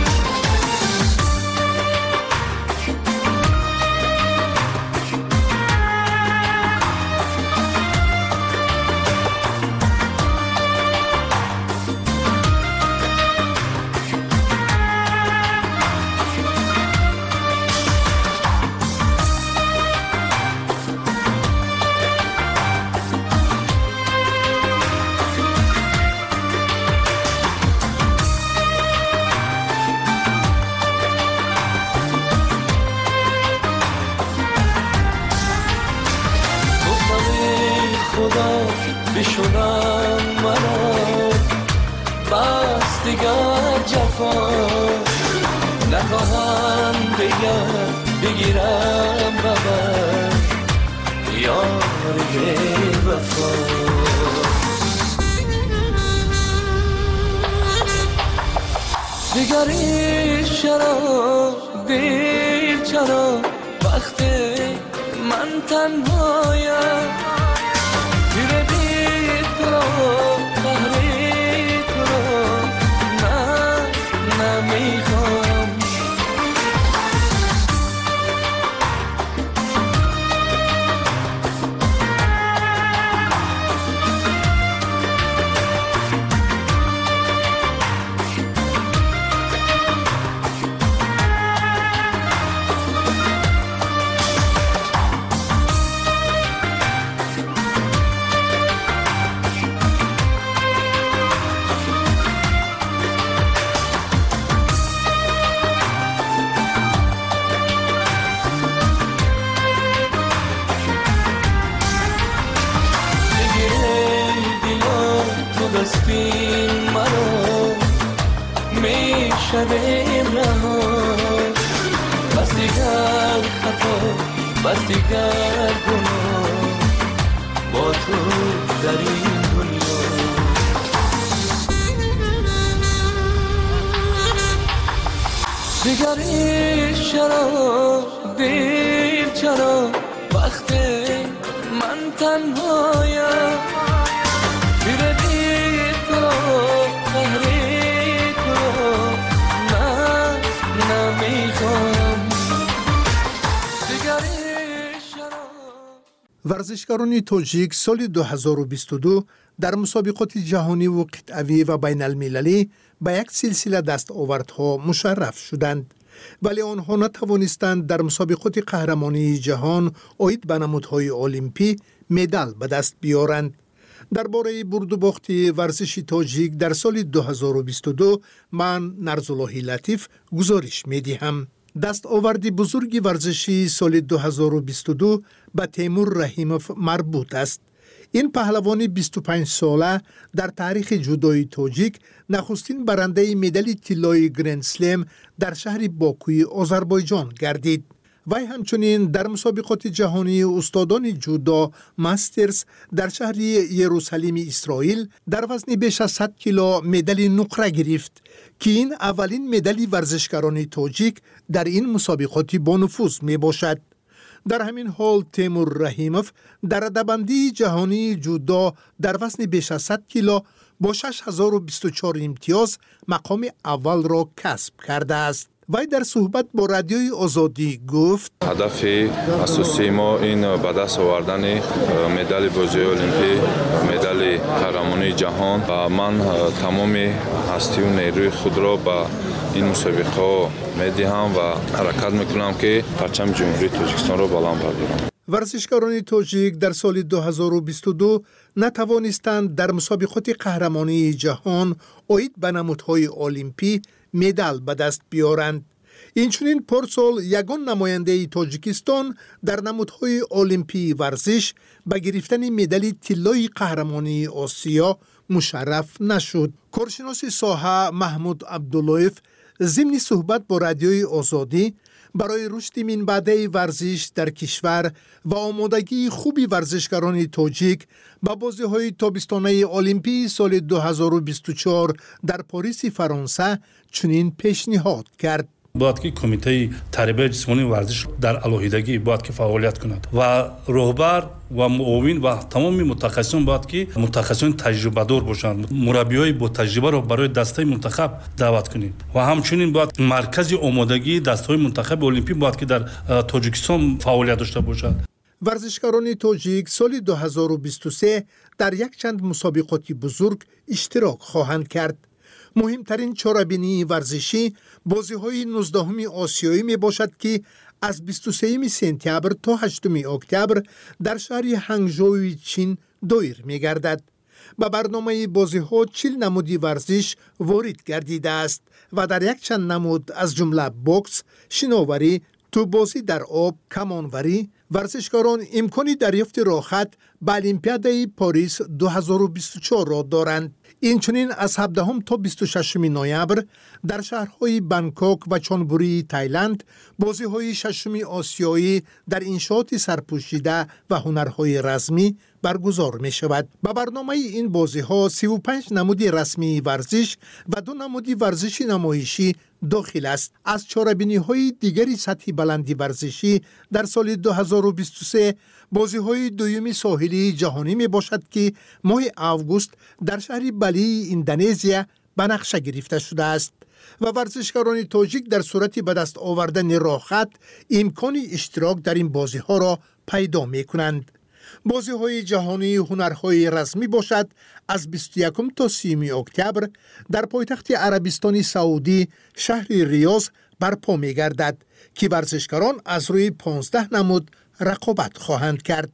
بشونم منو بس دیگر جفا نخواهم بگیرم ببر یار بی وفا دیگری چرا دیر چرا وقتی من تنهایم دستین مرا میشویم رها بس دیگر خطا بس دیگر گناه با تو در این دنیا دیگر عشق چرا دیر چرا وقت من تنهایم بیردی تو قهری تو من نمیخوام ورزشکاران تاجیک سال 2022 در مسابقات جهانی و قطعی و بین المللی به یک سلسله دستاوردها مشرف شدند. ولی آنها نتوانستند در مسابقات قهرمانی جهان عاید به نمودهای المپی مدال به دست بیارند. درباره برد و باخت ورزش تاجیک در سال 2022 من نرزالله لطیف گزارش می‌دهم. دستاورد بزرگ ورزشی سال 2022 به تیمور رحیموف مربوط است. این پهلوان 25 ساله در تاریخ جودوی تاجیک نخستین برنده مدال طلای گرند اسلم در شهر باکوی آذربایجان گردید. وی همچنین در مسابقات جهانی استادان جودو ماسترز در شهر یروشلیم اسرائیل در وزن بیش از 100 کیلو مدال نقره گرفت که این اولین مدال ورزشکاران تاجیک در این مسابقات با نفوذ می باشد. در همین حال تیمور رحیموف در رده‌بندی جهانی جودو در وزن بیش از 100 کیلو با 6024 امتیاز مقام اول را کسب کرده است. وی در صحبت با رادیوی آزادی گفت هدف اساسی ما این به دست آوردن مدال بازی المپی، مدال قهرمانی جهان و من تمام هستی و نیروی خود را به این مسابقه میدهم و حرکت میکنم که پرچم جمهوری تاجیکستان را بلند بردارم. ورزشکاران تاجیک در سال 2022 نتوانستند در مسابقات قهرمانی جهان عاید به نمودهای المپی مدال به دست بیارند. اینچنین پارسال یگان نماینده تاجیکستان در نمودهای المپی ورزش به گرفتن مدال طلای قهرمانی آسیا مشرف نشد. کارشناس ساحه محمود عبداللهیف ضمن صحبت با رادیوی آزادی برای رشد منبعه ورزش در کشور و آمادگی خوبی ورزشکاران تاجیک به بازی‌های تابستانه المپی سال 2024 در پاریس فرانسه چنین پیشنهاد کرد. باید که کمیته تربیت جسمانی ورزش در علیحدگی باید که فعالیت کند و رهبر و معاون و تمام متخصصان باید که متخصصان تجربه دار باشند. مربیای با تجربه را برای دسته منتخب دعوت کنید و همچنین باید مرکز آمادگی دسته‌های منتخب المپی باید که در تاجیکستان فعالیت داشته باشد. ورزشکاران تاجیک سال 2023 در یک چند مسابقات بزرگ اشتراک خواهند کرد. مهمترین چاره‌بینی ورزشی بازی‌های 19 آسیایی می باشد که از 23 سپتامبر تا 8 اکتبر در شهر هنگژوی چین دایر می گردد. به برنامه بازی‌ها 40 نمودی ورزش وارد گردیده است و در یک چند نمود از جمله بوکس، شناوری، توپ‌بازی در آب، کمانوری، ورزشکاران امکانی دریافت راحت به المپیاد پاریس 2024 را دارند. اینچنین از 17 تا 26 نوامبر در شهرهای بانکوک و چونبوری تایلند بازی‌های 6 آسیایی در انشاءات سرپوشیده و هنرهای رسمی برگزار می شود. به برنامه این بازی‌ها 35 نمود رسمی ورزش و 2 نمود ورزشی نمایشی داخل است. از چاره‌بینی‌های دیگری سطح بلندی ورزشی در سال 2023 بازی‌های دوم ساحلی جهانی می باشد که ماه آگوست در شهر بالی اندونزیا به نقشه گرفته شده است و ورزشکاران تاجیک در صورت به دست آوردن راحت امکان اشتراک در این بازی‌ها را پیدا می کنند. بازی‌های جهانی هنرهای رسمی باشد از 21 تا 30 اکتبر در پایتخت عربستان سعودی شهر ریاض برپا می گردد که ورزشکاران از روی 15 نمود رقابت خواهند کرد.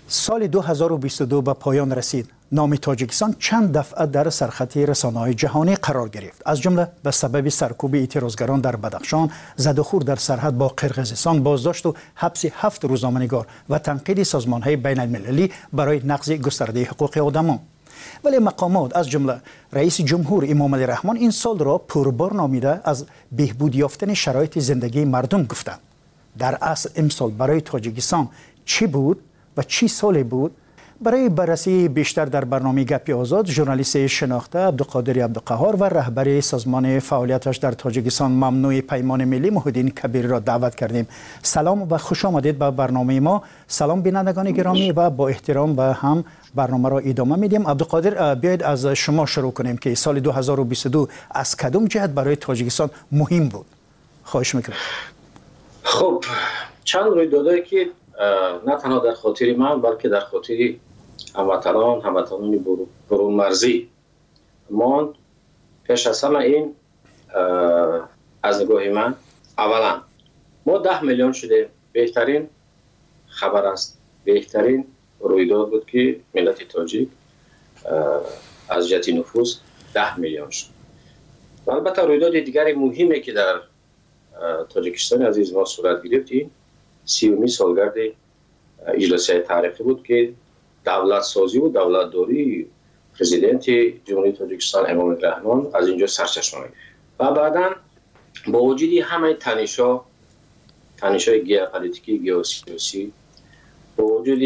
سال 2022 به پایان رسید. نام تاجیکستان چند دفعه در سرخط رسانه‌های جهانی قرار گرفت. از جمله به سبب سرکوب اعتراضگران در بدخشان، زد و خورد در سرحد با قرقیزستان، بازداشت و حبس 7 روزنامه‌نگار و تنقید سازمان‌های بین‌المللی برای نقض گسترده حقوق آدمان. ولی مقامات از جمله رئیس جمهور امام علی رحمان این سال را پربار نامیده از بهبود یافتن شرایط زندگی مردم گفتند. در اصل امسال برای تاجیکستان چی بود و چی سالی بود؟ برای بررسی بیشتر در برنامه گپی آزاد ژورنالیست شناخته عبدالقادر عبدالقهار و رهبر سازمان فعالیتش در تاجیکستان ممنوع پیمان ملی محی‌الدین کبیری را دعوت کردیم. سلام و خوش آمدید به برنامه ما. سلام بینندگان گرامی و با احترام به هم برنامه را ادامه میدیم. عبدالقادر، بیاید از شما شروع کنیم که سال 2022 از کدام جهت برای تاجیکستان مهم بود؟ خواهش میکنم. خب چند رویدادی که نه تنها در خاطر من بلکه در خاطر هموطنان برون مرزی ماند. پیش از همه این از نگاه من اولا ما 10 میلیون شده. بهترین خبر است، بهترین رویداد بود که ملت تاجیک از جهت نفوذ 10 میلیون شد. و البته رویداد دیگری مهمی که در تاجیکستان عزیز ما صورت گرفت این 30 سالگرد اجلاس تاریخی بود که دولت سازی و دولت داری پرزیدنت جمهوری تاجیکستان امام علی رحمان از اینجا سرچشمه گرفت. و بعدا با وجود همه تنش‌های ژئوپلیتیکی ژئوسیاسی، با وجود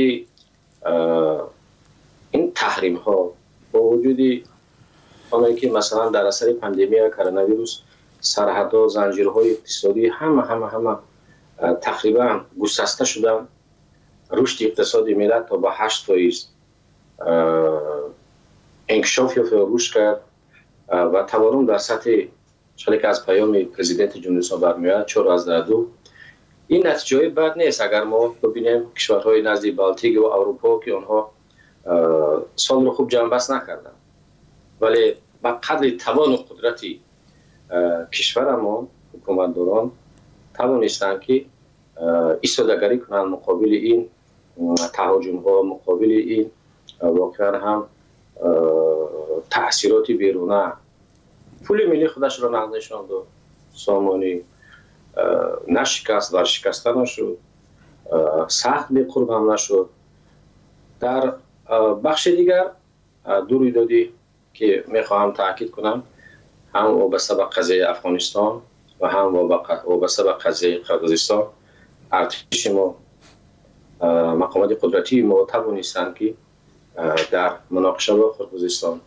این تحریم ها، با وجود آنهایی که مثلا در اثر پاندمی کرونا ویروس سرحدها، زنجیرهای اقتصادی همه تقریبا گسسته شدن، رشد اقتصادی ملت تا به 8% انکشاف یا رشد کرد و تورم در سطح چالی که از پیام پرزیدنت جمهوری اسلامی برمیاد 4.2. این نتیجه بد نیست اگر ما ببینیم کشورهای نزدیک بالتیک و اروپا که آنها سال رو خوب جمع بست نکردن، ولی با قدر توان و قدرتی کشور ما حکومتداران توانستند که ایستادگری کنند مقابل این تهاجم ها، مقابل این واقعا هم تأثیرات بیرونه. پول ملی خودش را نشاند و سامانی نشکست، ورشکسته نشد، سخت بی‌قرب هم نشد. در بخش دیگر دو رویدادی که میخواهم تاکید کنم، هم وابسته به قضیه افغانستان و هم وابسته به قضیه قرقیزستان، ارتش ما، مقامات قدرتی ما توانستند که در مناقشه با قرقیزستان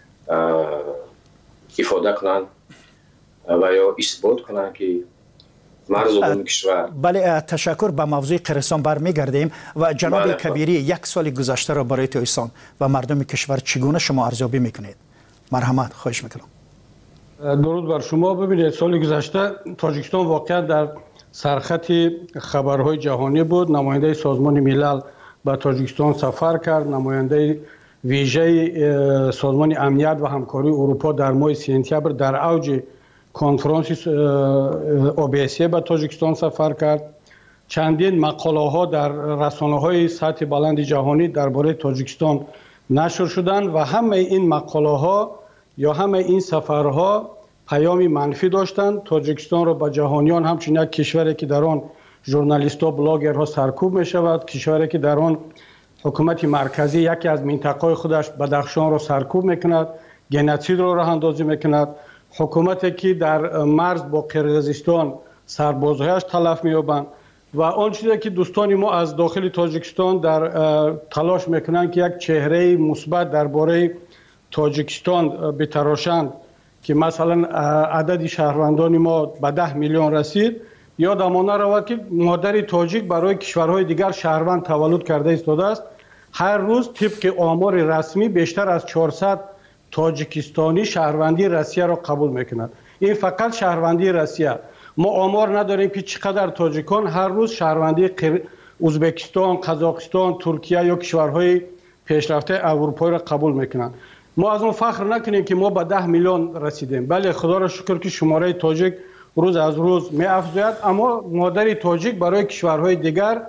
افاده کنند و یا اثبات کنند که مرز عمومی کشور. بله، تشکر. به موضوع قرقیزستان برمیگردیم و جناب کبیری، یک سال گذشته را برای تاجیکستان و مردم کشور چگونه شما ارزیابی میکنید؟ مرحمت، خواهش میکنم. درود بر شما. ببینید سال گذشته تاجیکستان واقعا در سرخط خبرهای جهانی بود. نماینده سازمان ملل به تاجیکستان سفر کرد. نماینده ویژه سازمان امنیت و همکاری اروپا در ماه سپتامبر در اوج کنفرانس OBSE به تاجیکستان سفر کرد. چندین مقاله ها در رسانه های سطح بلند جهانی درباره تاجیکستان نشر شدند و همه این مقاله ها یا همه این سفرها پیامی منفی داشتند. تاجیکستان را به جهانیان همچنین یک کشوری که در آن ژورنالیست‌ها، بلاگرها سرکوب می شود، کشوری که در آن حکومت مرکزی یکی از منطقه‌های خودش بدخشان را سرکوب میکند، گنوسید را راه اندازی میکند، حکومتی که در مرز با قرقیزستان سربازهایش تلف می‌یابند و آن چیزی که دوستان ما از داخل تاجیکستان در تلاش میکنند که یک چهره مثبت درباره تاجیکستان بتراشند که مثلا عدد شهروندان ما به 10 میلیون رسید، یادمان رود که مادر تاجیک برای کشورهای دیگر شهروند تولد کرده ایستاده است. هر روز طبق آمار رسمی بیشتر از 400 تاجیکستانی شهروندی روسیه را قبول میکنند. این فقط شهروندی روسیه. ما آمار نداریم که چقدر تاجیکان هر روز شهروندی ازبکستان، قزاقستان، ترکیه یا کشورهای پیشرفته اروپایی را قبول میکنند. ما از اون فخر نکنیم که ما به 10 میلیون رسیدیم. بله، خدا را شکر که شماره تاجیک روز از روز می افزاید، اما مادر تاجیک برای کشورهای دیگر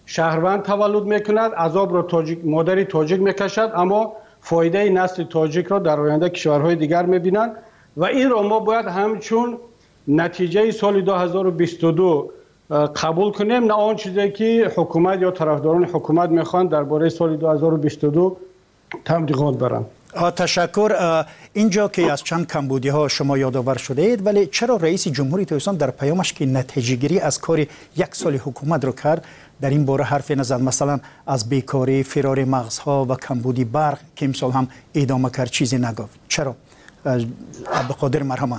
شهروند تولد میکند، عذاب را مادری تاجیک میکشد، اما فایده نسل تاجیک را در آینده کشورهای دیگر میبینند و این را ما باید همچون نتیجه سال 2022 قبول کنیم، نه آن چیزی که حکومت یا طرفداران حکومت میخوان درباره سال 2022 تبلیغات برند. تشکر. اینجا که از چند کمبودی ها شما یادآور شده اید، ولی چرا رئیس جمهوری تاجیکستان در پیامش که نتیجه گیری از کار یک سال حکومت رو کرد در این باره حرف نزد؟ مثلا از بیکاری، فرار مغزها و کمبودی برق که امسال هم ادامه کرد چیزی نگفت. چرا؟ عبدالقادر مرحمت.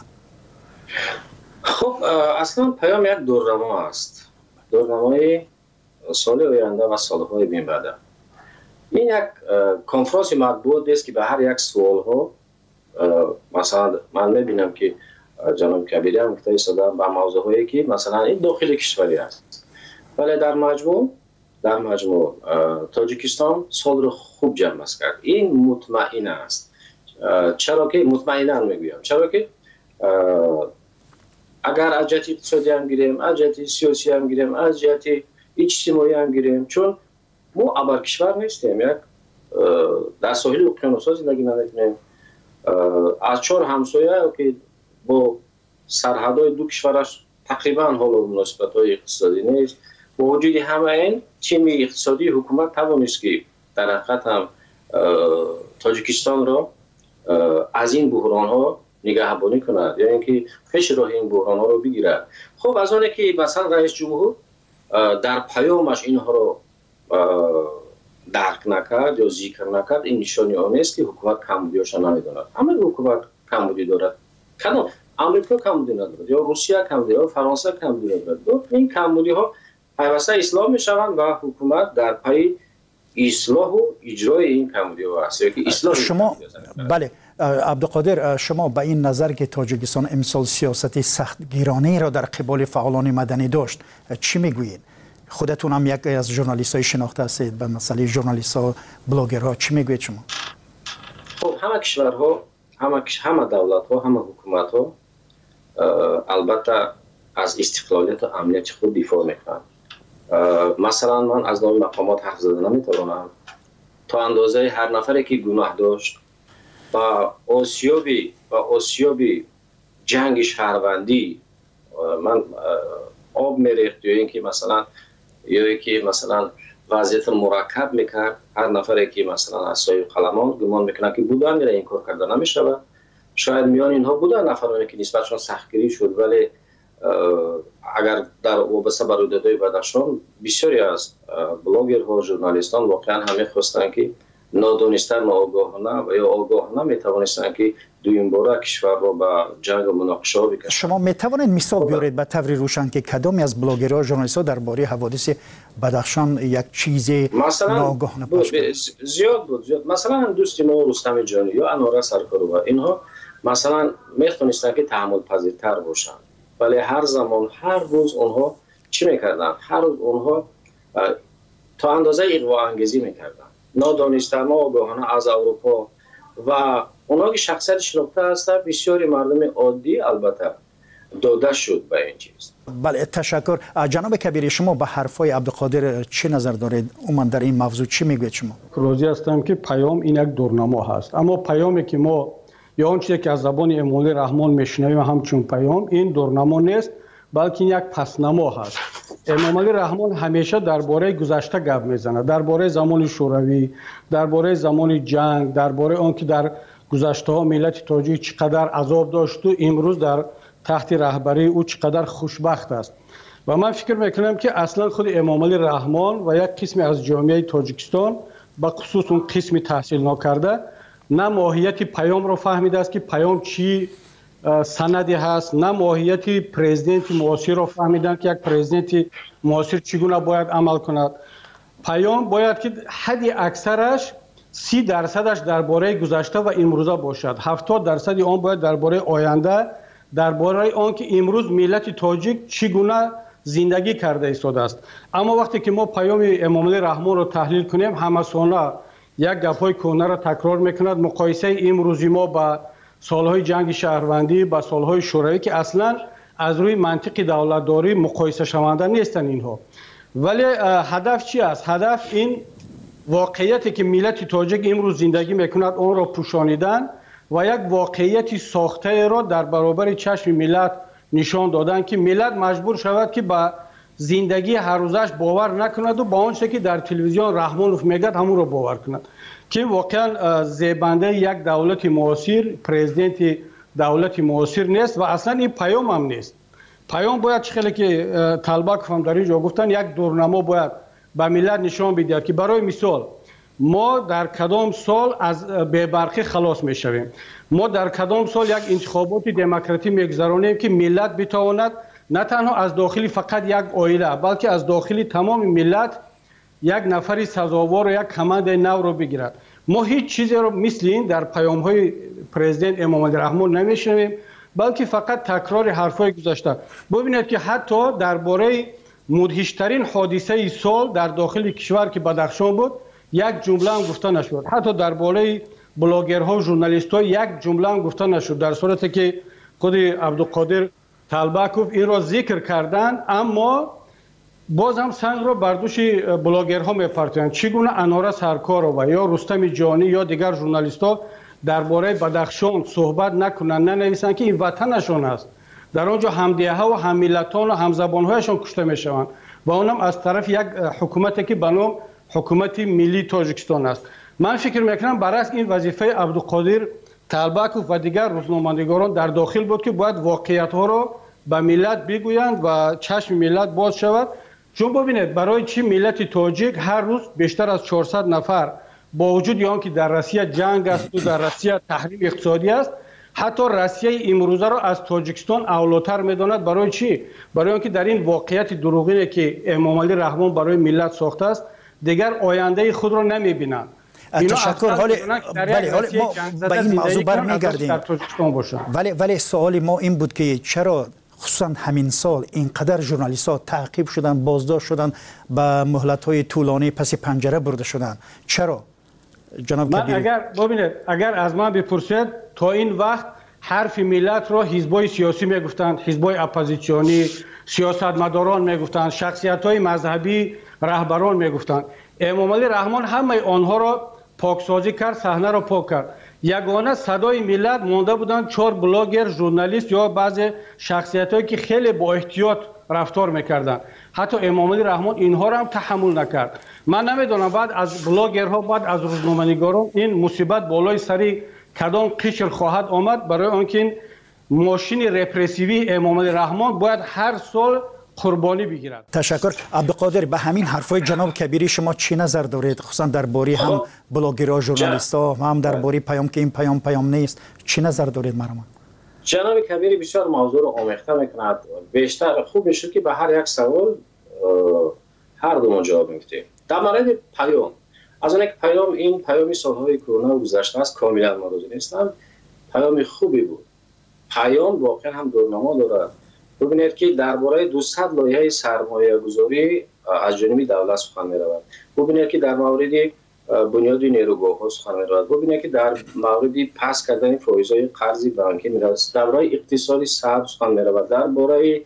خب اصلا پیام یک دورنما است، دورنمای سال آینده و سالهای بین بعد. این یک کنفرانس مطبوعاتی است که به هر یک سوال ها مثلا من میبینم که جناب کبیری هم گفته ایستاده به موضوع هایی که مثلا این داخل کشوری است، ولی در مجموع تاجیکستان سال رو خوب جمع کرد. این مطمئن است. چرا که مطمئنا میگویم؟ چرا که اگر از جهت اقتصادی هم گیریم، از جهت سیاسی هم گیریم، از جهت اجتماعی هم گیریم، چون ما ابر کشور نیستیم، یک در ساحل اقیانوس‌ها زندگی نمی‌کنیم، از 4 همسایه که با سرحدهای دو کشورش تقریبا حالا مناسبت‌های اقتصادی نیست. با وجود همه این تیم اقتصادی حکومت توانست که در حقیقت هم تاجیکستان را از این بحران‌ها نگهبانی کند، یعنی اینکه پیش راه این بحران‌ها رو بگیرد. خب از آنه که مثلا رئیس جمهور در پیامش اینها رو درک نکرد یا ذکر نکرد، این نشانی آن است که حکومت کمبودی‌هاش نمی‌داند. همه حکومت کمبودی دارد. کنون امریکا کمبودی ندارد، یا روسیه کمبودی، یا فرانسه کمبودی ندارد. این کمبودی‌ها پیوسته اصلاح می‌شوند و حکومت در پی اصلاح و اجرای این کمبودی‌ها است. که اصلاح شما بله عبدالقادر، شما به این نظر که تاجیکستان امسال سیاست سختگیرانه را در قبال فعالان مدنی داشت چی میگویید؟ خودتون هم یکی از ژورنالیست‌های شناخته هستید به مسئله ژورنالیست‌ها، بلاگرها، چی میگویید شما؟ خب همه کشورها، همه دولت‌ها، همه حکومت‌ها البته از استقلالیت و امنیت خود دفاع میکنند. مثلا من از نام مقامات حرف زدن نمیتوانم. تا اندازه هر نفری که گناه داشت و آسیابی جنگ شهروندی من آب میریخت، یا اینکه مثلا وضعیت مرکب میکرد، هر نفری که مثلا از صاحب قلمان گمان میکنه که بودن میره این کار کرده نمیشود. شاید میان اینها بودن نفرانی که نسبتشون سختگیری شد، ولی اگر در وابسته به رویدادهای بدخشان بسیاری از بلاگرها، ژورنالیستان واقعا همه خواستن که نادانسته، ناآگاهانه و یا آگاهانه میتوانستن که دویم باره کشور را به جنگ و مناقشه بکشند. شما میتوانید مثال بیارید به طور روشن که کدامی از بلاگرها، ژورنالیست‌ها درباره حوادث بدخشان یک چیز ناآگاهانه پخش کردند؟ زیاد بود. مثلا دوست ما رستم جانی یا انوره سرکارova، اینها مثلا میتونستن که تحمل پذیرتر باشند، ولی هر زمان هر روز اونها چی میکردن؟ هر روز اونها تا اندازه اغوا انگیزی میکردن، نادانسته، ناآگاهانه از اروپا و اونها که شخصیت شناخته هستن بسیاری مردم عادی البته داده شد به این چیز. بله تشکر. جناب کبیری، شما به حرفای عبدالقادر چه نظر دارید؟ عموما در این موضوع چی میگوید شما؟ راضی هستم که پیام این یک دورنما هست، اما پیامی که ما یا اون چیزی که از زبان امامعلی رحمان میشنویم همچون پیام، این دورنما نیست بلکه یک پسنما هست. امامعلی رحمان همیشه درباره گذشته گپ میزنه، درباره زمان شوروی، درباره زمان جنگ، درباره آنکه در گذشته ها ملت تاجیک چقدر عذاب داشت و امروز در تحت رهبری او چقدر خوشبخت است. و من فکر میکنم که اصلا خود امامعلی رحمان و یک قسمی از جامعه تاجیکستان به خصوص اون قسمی تحصیل نکرده نه ماهیت پیام را فهمیده است که پیام چی سندی هست، نه ماهیت پرزیدنت معاصر را فهمیدن که یک پرزیدنت معاصر چگونه باید عمل کند. پیام باید که حد اکثرش 30% درباره گذشته و امروزه باشد، 70% آن باید درباره آینده، درباره آن که امروز ملت تاجیک چگونه زندگی کرده ایستاده است. اما وقتی که ما پیام امامعلی رحمان را تحلیل کنیم، همسانه یک گپ‌های کهنه را تکرار میکند. مقایسه امروزی ما با سالهای جنگ شهروندی، با سالهای شوروی که اصلا از روی منطق دولتداری مقایسه شونده نیستن اینها. ولی هدف چی است؟ هدف این واقعیتی که ملت تاجیک امروز زندگی میکند اون را پوشانیدن و یک واقعیتی ساخته را در برابر چشم ملت نشان دادن که ملت مجبور شود که با زندگی هر روزش باور نکند و با اون چیزی که در تلویزیون رحمانوف میگه همون را باور کند که واقعا زیبنده یک دولت معاصر، پرزیدنت دولت معاصر نیست و اصلا این پیام هم نیست. پیام باید خیلی که طلبک هم در اینجا گفتن یک دورنما باید به ملت نشان بدهد که برای مثال ما در کدام سال از بی‌برقی خلاص میشویم، ما در کدام سال یک انتخابات دموکراتی میگذرانیم که ملت بتواند نه تنها از داخل فقط یک عائله بلکه از داخل تمام ملت یک نفری سزاوار و یک کمند نو رو بگیرد. ما هیچ چیزی رو مثل این در پیام های پرزیدنت امام علی رحمان نمیشنویم بلکه فقط تکرار حرفای گذشته. ببینید که حتی درباره مدهشترین حادثه سال در داخل کشور که بدخشان بود یک جمله هم گفته نشد. حتی درباره بلاگرها و ژورنالیست‌ها یک جمله هم گفته نشد، در صورتی که خود عبدالقادر طلبکوف این را ذکر کردن اما باز هم سنگ را بر دوش بلاگرها میپرتند. چگونه اناره سرکارова یا رستم جانی یا دیگر ژورنالیست‌ها درباره بدخشان صحبت نکنند، ننویسند که این وطنشان است، در آنجا همدیه‌ها و هم‌ملتان و همزبان‌هایشان کشته میشوند و اونم از طرف یک حکومتی که به نام حکومت ملی تاجیکستان است. من فکر میکنم برعکس این وظیفه عبدالقادر طلبکوف و دیگر روزنامه‌نگاران در داخل بود که باید واقعیت‌ها را به ملت بگویند و چشم ملت باز شود. چون ببینید برای چی ملت تاجیک هر روز بیشتر از 400 نفر با وجود آنکه در روسیه جنگ است و در روسیه تحریم اقتصادی است، حتی روسیه امروزه را از تاجیکستان اولاتر میداند. برای چی؟ برای اینکه در این واقعیت دروغینی که امام علی رحمان برای ملت ساخته است دیگر آینده خود را نمیبینند. تشکر. حال ما به این موضوع برمیگردیم ولی سوال ما این بود که چرا خصوصا همین سال اینقدر ژورنالیست ها تعقیب شدن، بازداشت شدن، به مهلت های طولانی پس پنجره برده شدن؟ چرا جناب کبیری؟ اگر از من بپرسید تا این وقت حرف ملت را حزبای سیاسی میگفتند، حزبای اپوزیسیونی، سیاستمداران میگفتند، شخصیت های مذهبی، رهبران میگفتند. امام علی رحمان همه آنها را پاکسازی کرد، صحنه را پاک کرد. یگانه صدای ملت مانده بودند 4 بلاگر، ژورنالیست یا بعضی شخصیت‌هایی که خیلی با احتیاط رفتار میکردند. حتی امام علی رحمان اینها را هم تحمل نکرد. من نمیدونم بعد از بلاگرها، بعد از روزنامه‌نگاران این مصیبت بالای سری کدام قشر خواهد آمد، برای آنکه این ماشین رپرسیوی امام علی رحمان باید هر سال قربانی بگیرد. تشکر. عبدالقادر، به همین حرفای جناب کبیری شما چی نظر دارید؟ خصوصا درباره هم بلاگرها، ژورنالیست‌ها و هم درباره پیام که این پیام نیست، چی نظر دارید مرحوم؟ جناب کبیری بسیار موضوع رو آمیخته میکند. بیشتر خوب میشه که به هر یک سوال هر دو ما جواب میدیم. در مورد پیام، از اون که این پیامی سالهای کرونا گذشته است کاملا موضوع نیستم، پیام خوبی بود. پیام واقعا هم دورنما دارد. ببینید که درباره 200 لایحه سرمایه گذاری از جانب دولت سخن می‌رود. ببینید که در مورد بنیاد نیروگاه‌ها سخن می‌رود. ببینید که در مورد پس کردن فایزهای قرض بانکی می‌رود. درباره اقتصادی سبز سخن می‌رود. درباره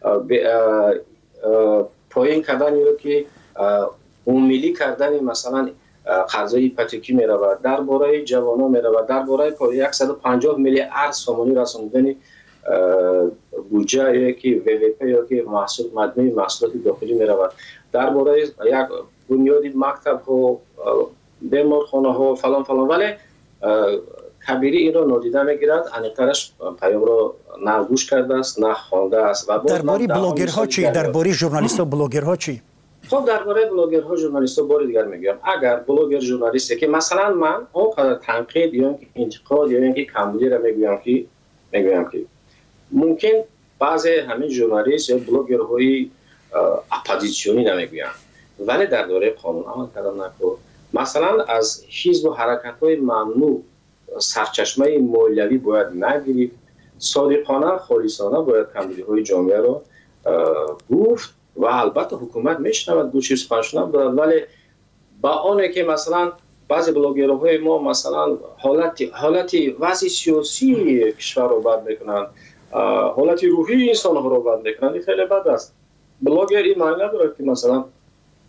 پایین کردن یا که عمومی کردن مثلا قرضای هیپاتیکی می‌رود. درباره جوانان می‌رود. درباره 150 میلیارد سومانی رساندن بودجه یا که WVP یا که محصول مجموعی محصولات داخلی می رود. درباره یک بنیاد مکتب ها، بیمارخانه ها فلان ولی کبیری این را نادیده می گیرد. انیقترش پیام را نه گوش کرده است نه خوانده است. درباره بلاگرها چی؟ درباره ژورنالیست و بلاگرها چی؟ خب درباره بلاگرها ژورنالیست بار دیگر میگم. اگر بلاگر ژورنالیستی که مثلا من اونقدر تنقید یا انتقاد یا اینکه کمبودی را میگویم که ممکن بعضی همین ژورنالیست یا بلاگرهای اپوزیسیونی نمیگویند، ولی در دوره قانون عمل کردن نکن. مثلا از حزب و حرکت‌های ممنوع سرچشمه مولوی باید نگیرید، صادقانه خالصانه باید کمبودی‌های جامعه را گفت و البته حکومت میشنود دو چیز پنجشنبه دارد، ولی با آنه که مثلا بعضی بلاگرهای ما مثلا حالتی وضع سیاسی کشور رو بد میکنند، حالتی روحی انسان ها رو بد میکنند، این خیلی بد است. بلاگر این معنی نداره که مثلا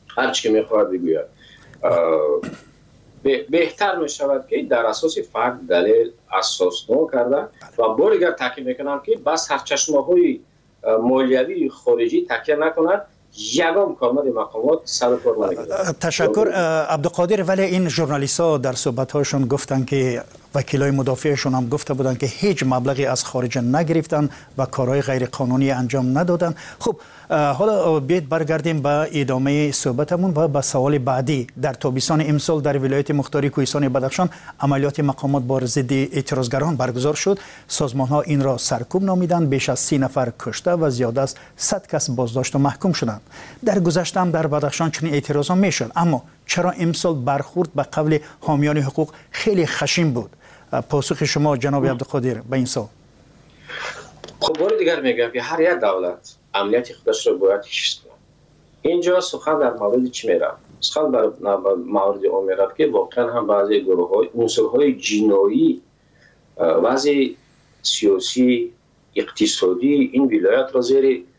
هر چی که میخواهد بگوید. بهتر می شود که در اساس فکت دلیل اساسنو کردن و بار دیگر تاکید میکنم که بس هر چشمه‌های مالیوی خارجی تکیه نکنند، یگام کامل مقامات سر کار نگیرند. تشکر عبدالقادر. ولی این ژورنالیست ها در صحبت هاشون گفتن که وکیلای مدافعشون هم گفته بودن که هیچ مبلغی از خارج نگرفتن و کارهای غیر قانونی انجام ندادن. خب حالا بیاید برگردیم به ادامه صحبتمون و به سوال بعدی. در تابستان امسال در ولایت مختار کوهستان بدخشان عملیات مقامات بر ضد اعتراضگران برگزار شد. سازمان ها این را سرکوب نامیدند. بیش از 30 نفر کشته و زیاده از 100 کس بازداشت و محکوم شدند. در گذشته هم در بدخشان چنین اعتراضات میشد، اما چرا امسال برخورد به قول حامیان حقوق خیلی خشن بود؟ پاسخ شما جناب عبدالقادر به این سوال. خب بار دیگر میگم که هر یک دولت عملیات خودش را باید حفظ کنه. اینجا سخن در مورد چی میره؟ سخن در مورد اون میره که واقعا هم بعضی گروه‌های عنصرهای جنایی، بعضی سیاسی، اقتصادی این ولایت را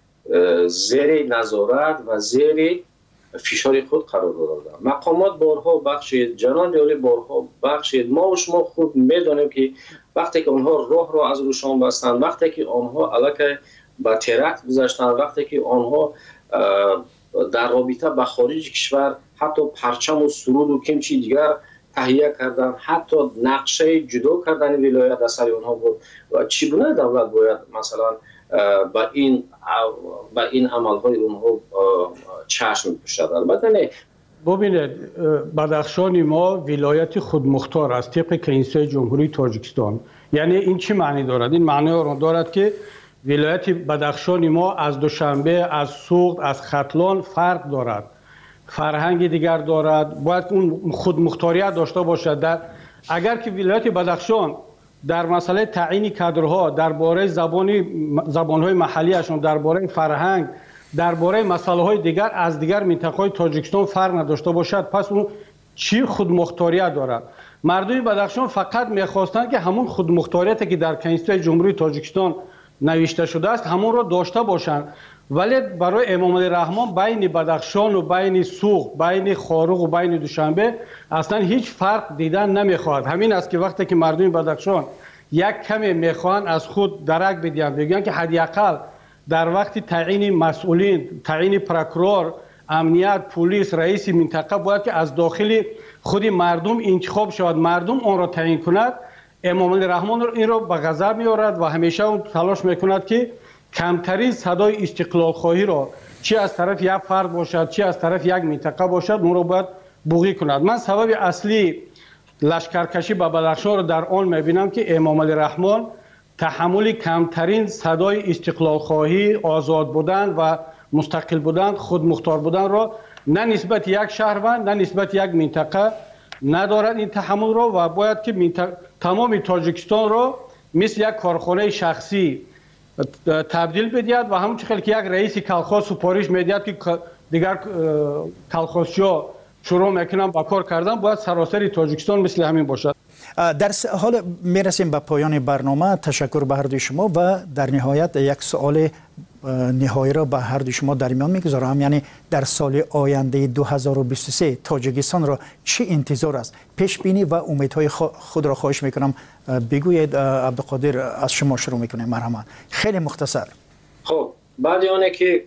زیر نظارت و زیر فشار خود قرار دادن. مقامات بارها بخشید، جنان جاری بارها بخشید. ما و شما خود میدانیم که وقتی که آنها راه را از روشان بستن، وقتی که آنها علاقه به ترک گذاشتن، وقتی که آنها در رابطه با خارج کشور حتی پرچم و سرود و کمچی دیگر تهیه کردن، حتی نقشه جدا کردن ولایت از سر آنها بود. و چگونه دولت باید مثلا با این عملهای اونها چشم بپوشد؟ البته نه. ببینید، بدخشان ما ولایت خودمختار است طبق کنستیتوی جمهوری تاجیکستان. یعنی این چی معنی دارد؟ این معنی را دارد که ولایت بدخشان ما از دوشنبه، از سوخت، از ختلان فرق دارد، فرهنگ دیگر دارد، باید اون خودمختاریت داشته باشد. اگر که ولایت بدخشان در مسئله تعیین کادرها، درباره زبان‌های محلیشون، درباره فرهنگ، درباره مسائل‌های دیگر از دیگر منطقه‌های تاجیکستان فرق نداشته باشد، پس اون چی خودمختاریت دارد؟ مردم بدخشان فقط می‌خواستند که همون خودمختاریتی که در کنستیتوی جمهوری تاجیکستان نوشته شده است همون را داشته باشند. ولی برای امام علی رحمان بین بدخشان و بین سوخت، بین خاروق و بین دوشنبه اصلا هیچ فرق دیدن نمیخواهد. همین است که وقتی که مردم بدخشان یک کمی میخوان از خود درک بدهند، بگن که حداقل در وقت تعیین مسئولین، تعیین پروکورور، امنیت، پلیس، رئیس منطقه باید که از داخل خود مردم انتخاب شود، مردم آن را تعیین کند. امام علی رحمان این را به غضب میآورد و همیشه اون تلاش میکند که کمترین صدای استقلال خواهی را چی از طرف یک فرد باشد، چی از طرف یک منطقه باشد، اون را باید بوقی کند. من سبب اصلی لشکرکشی به بدخشان را در آن میبینم که امام علی رحمان تحمل کمترین صدای استقلال خواهی، آزاد بودن و مستقل بودن، خود مختار بودن را نه نسبت یک شهروند نه نسبت یک منطقه ندارد این تحمل را و باید که تمام تاجیکستان را مثل یک کارخانه شخصی تبدیل بدهد و همونطور که یک رئیس کلخاز سپارش میدهد که دیگر کلخازچی‌ها شروع میکنن با کار کردن، باید سراسر تاجیکستان مثل همین باشد. در حال میرسیم به پایان برنامه. تشکر به هر دوی شما و در نهایت یک سوال نهایی را به هر دوی شما در میان میگذارم. یعنی در سال آینده 2023 تاجیکستان را چه انتظار است؟ پیش بینی و امیدهای خود را خواهش میکنم بگویید. عبدالقادر از شما شروع میکنیم. مرحمت. خیلی مختصر. خب بعد آنه که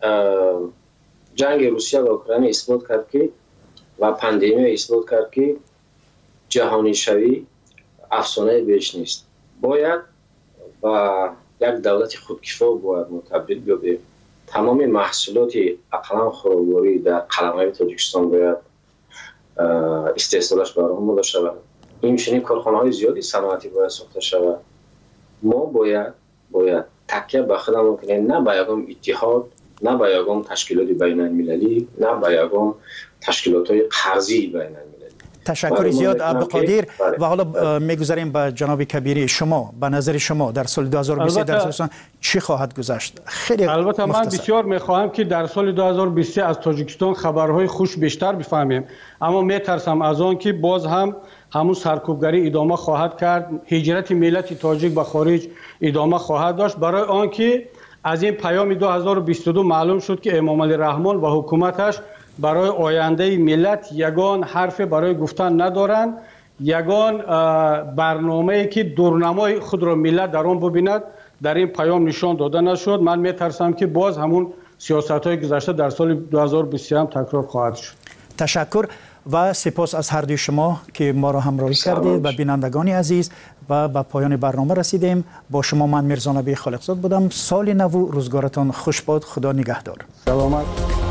جنگ روسیه و اوکراین اثبات کرد که و پاندمی اثبات کرد که جهانی شوی افسانه بیش نیست، باید و یک دولت خودکفا باید متبدل بیابیم. تمام محصولات اقلام خوراکواری در قلمرو تاجیکستان باید استحصالش برام مدار شود. این چنین کارخانه‌های زیادی صنعتی باید ساخته شود. ما باید تکیه به خودمون کنیم، نه به یگام اتحاد، نه به یگام تشکیلات بین المللی، نه به یگام تشکیلات‌های قرضی بین المللی. تشکر زیاد عبدالقادر. و حالا میگذاریم به جناب کبیری. شما به نظر شما در سال 2023 در تاجیکستان چی خواهد گذشت؟ خیلی البته من بسیار میخواهم که در سال 2023 از تاجیکستان خبرهای خوش بیشتر بفهمیم، اما میترسم از آن که باز هم همون سرکوبگری ادامه خواهد کرد، هجرت ملت تاجیک به خارج ادامه خواهد داشت، برای آنکه از این پیام 2022 معلوم شد که امام علی رحمان و حکومتش برای آینده ملت یگان حرف برای گفتن ندارند، یگان برنامه‌ای که دورنمای خود را ملت در آن ببیند در این پیام نشان داده نشد. من میترسم که باز همون سیاست‌های گذشته در سال 2023 هم تکرار خواهد شد. تشکر و سپاس از هر دوی شما که ما را همراهی کردید و بینندگان عزیز و به پایان برنامه رسیدیم. با شما من میرزا نبی خالقزاد بودم. سال نو روزگارتان خوش باد. خدا نگهدار. سلامت.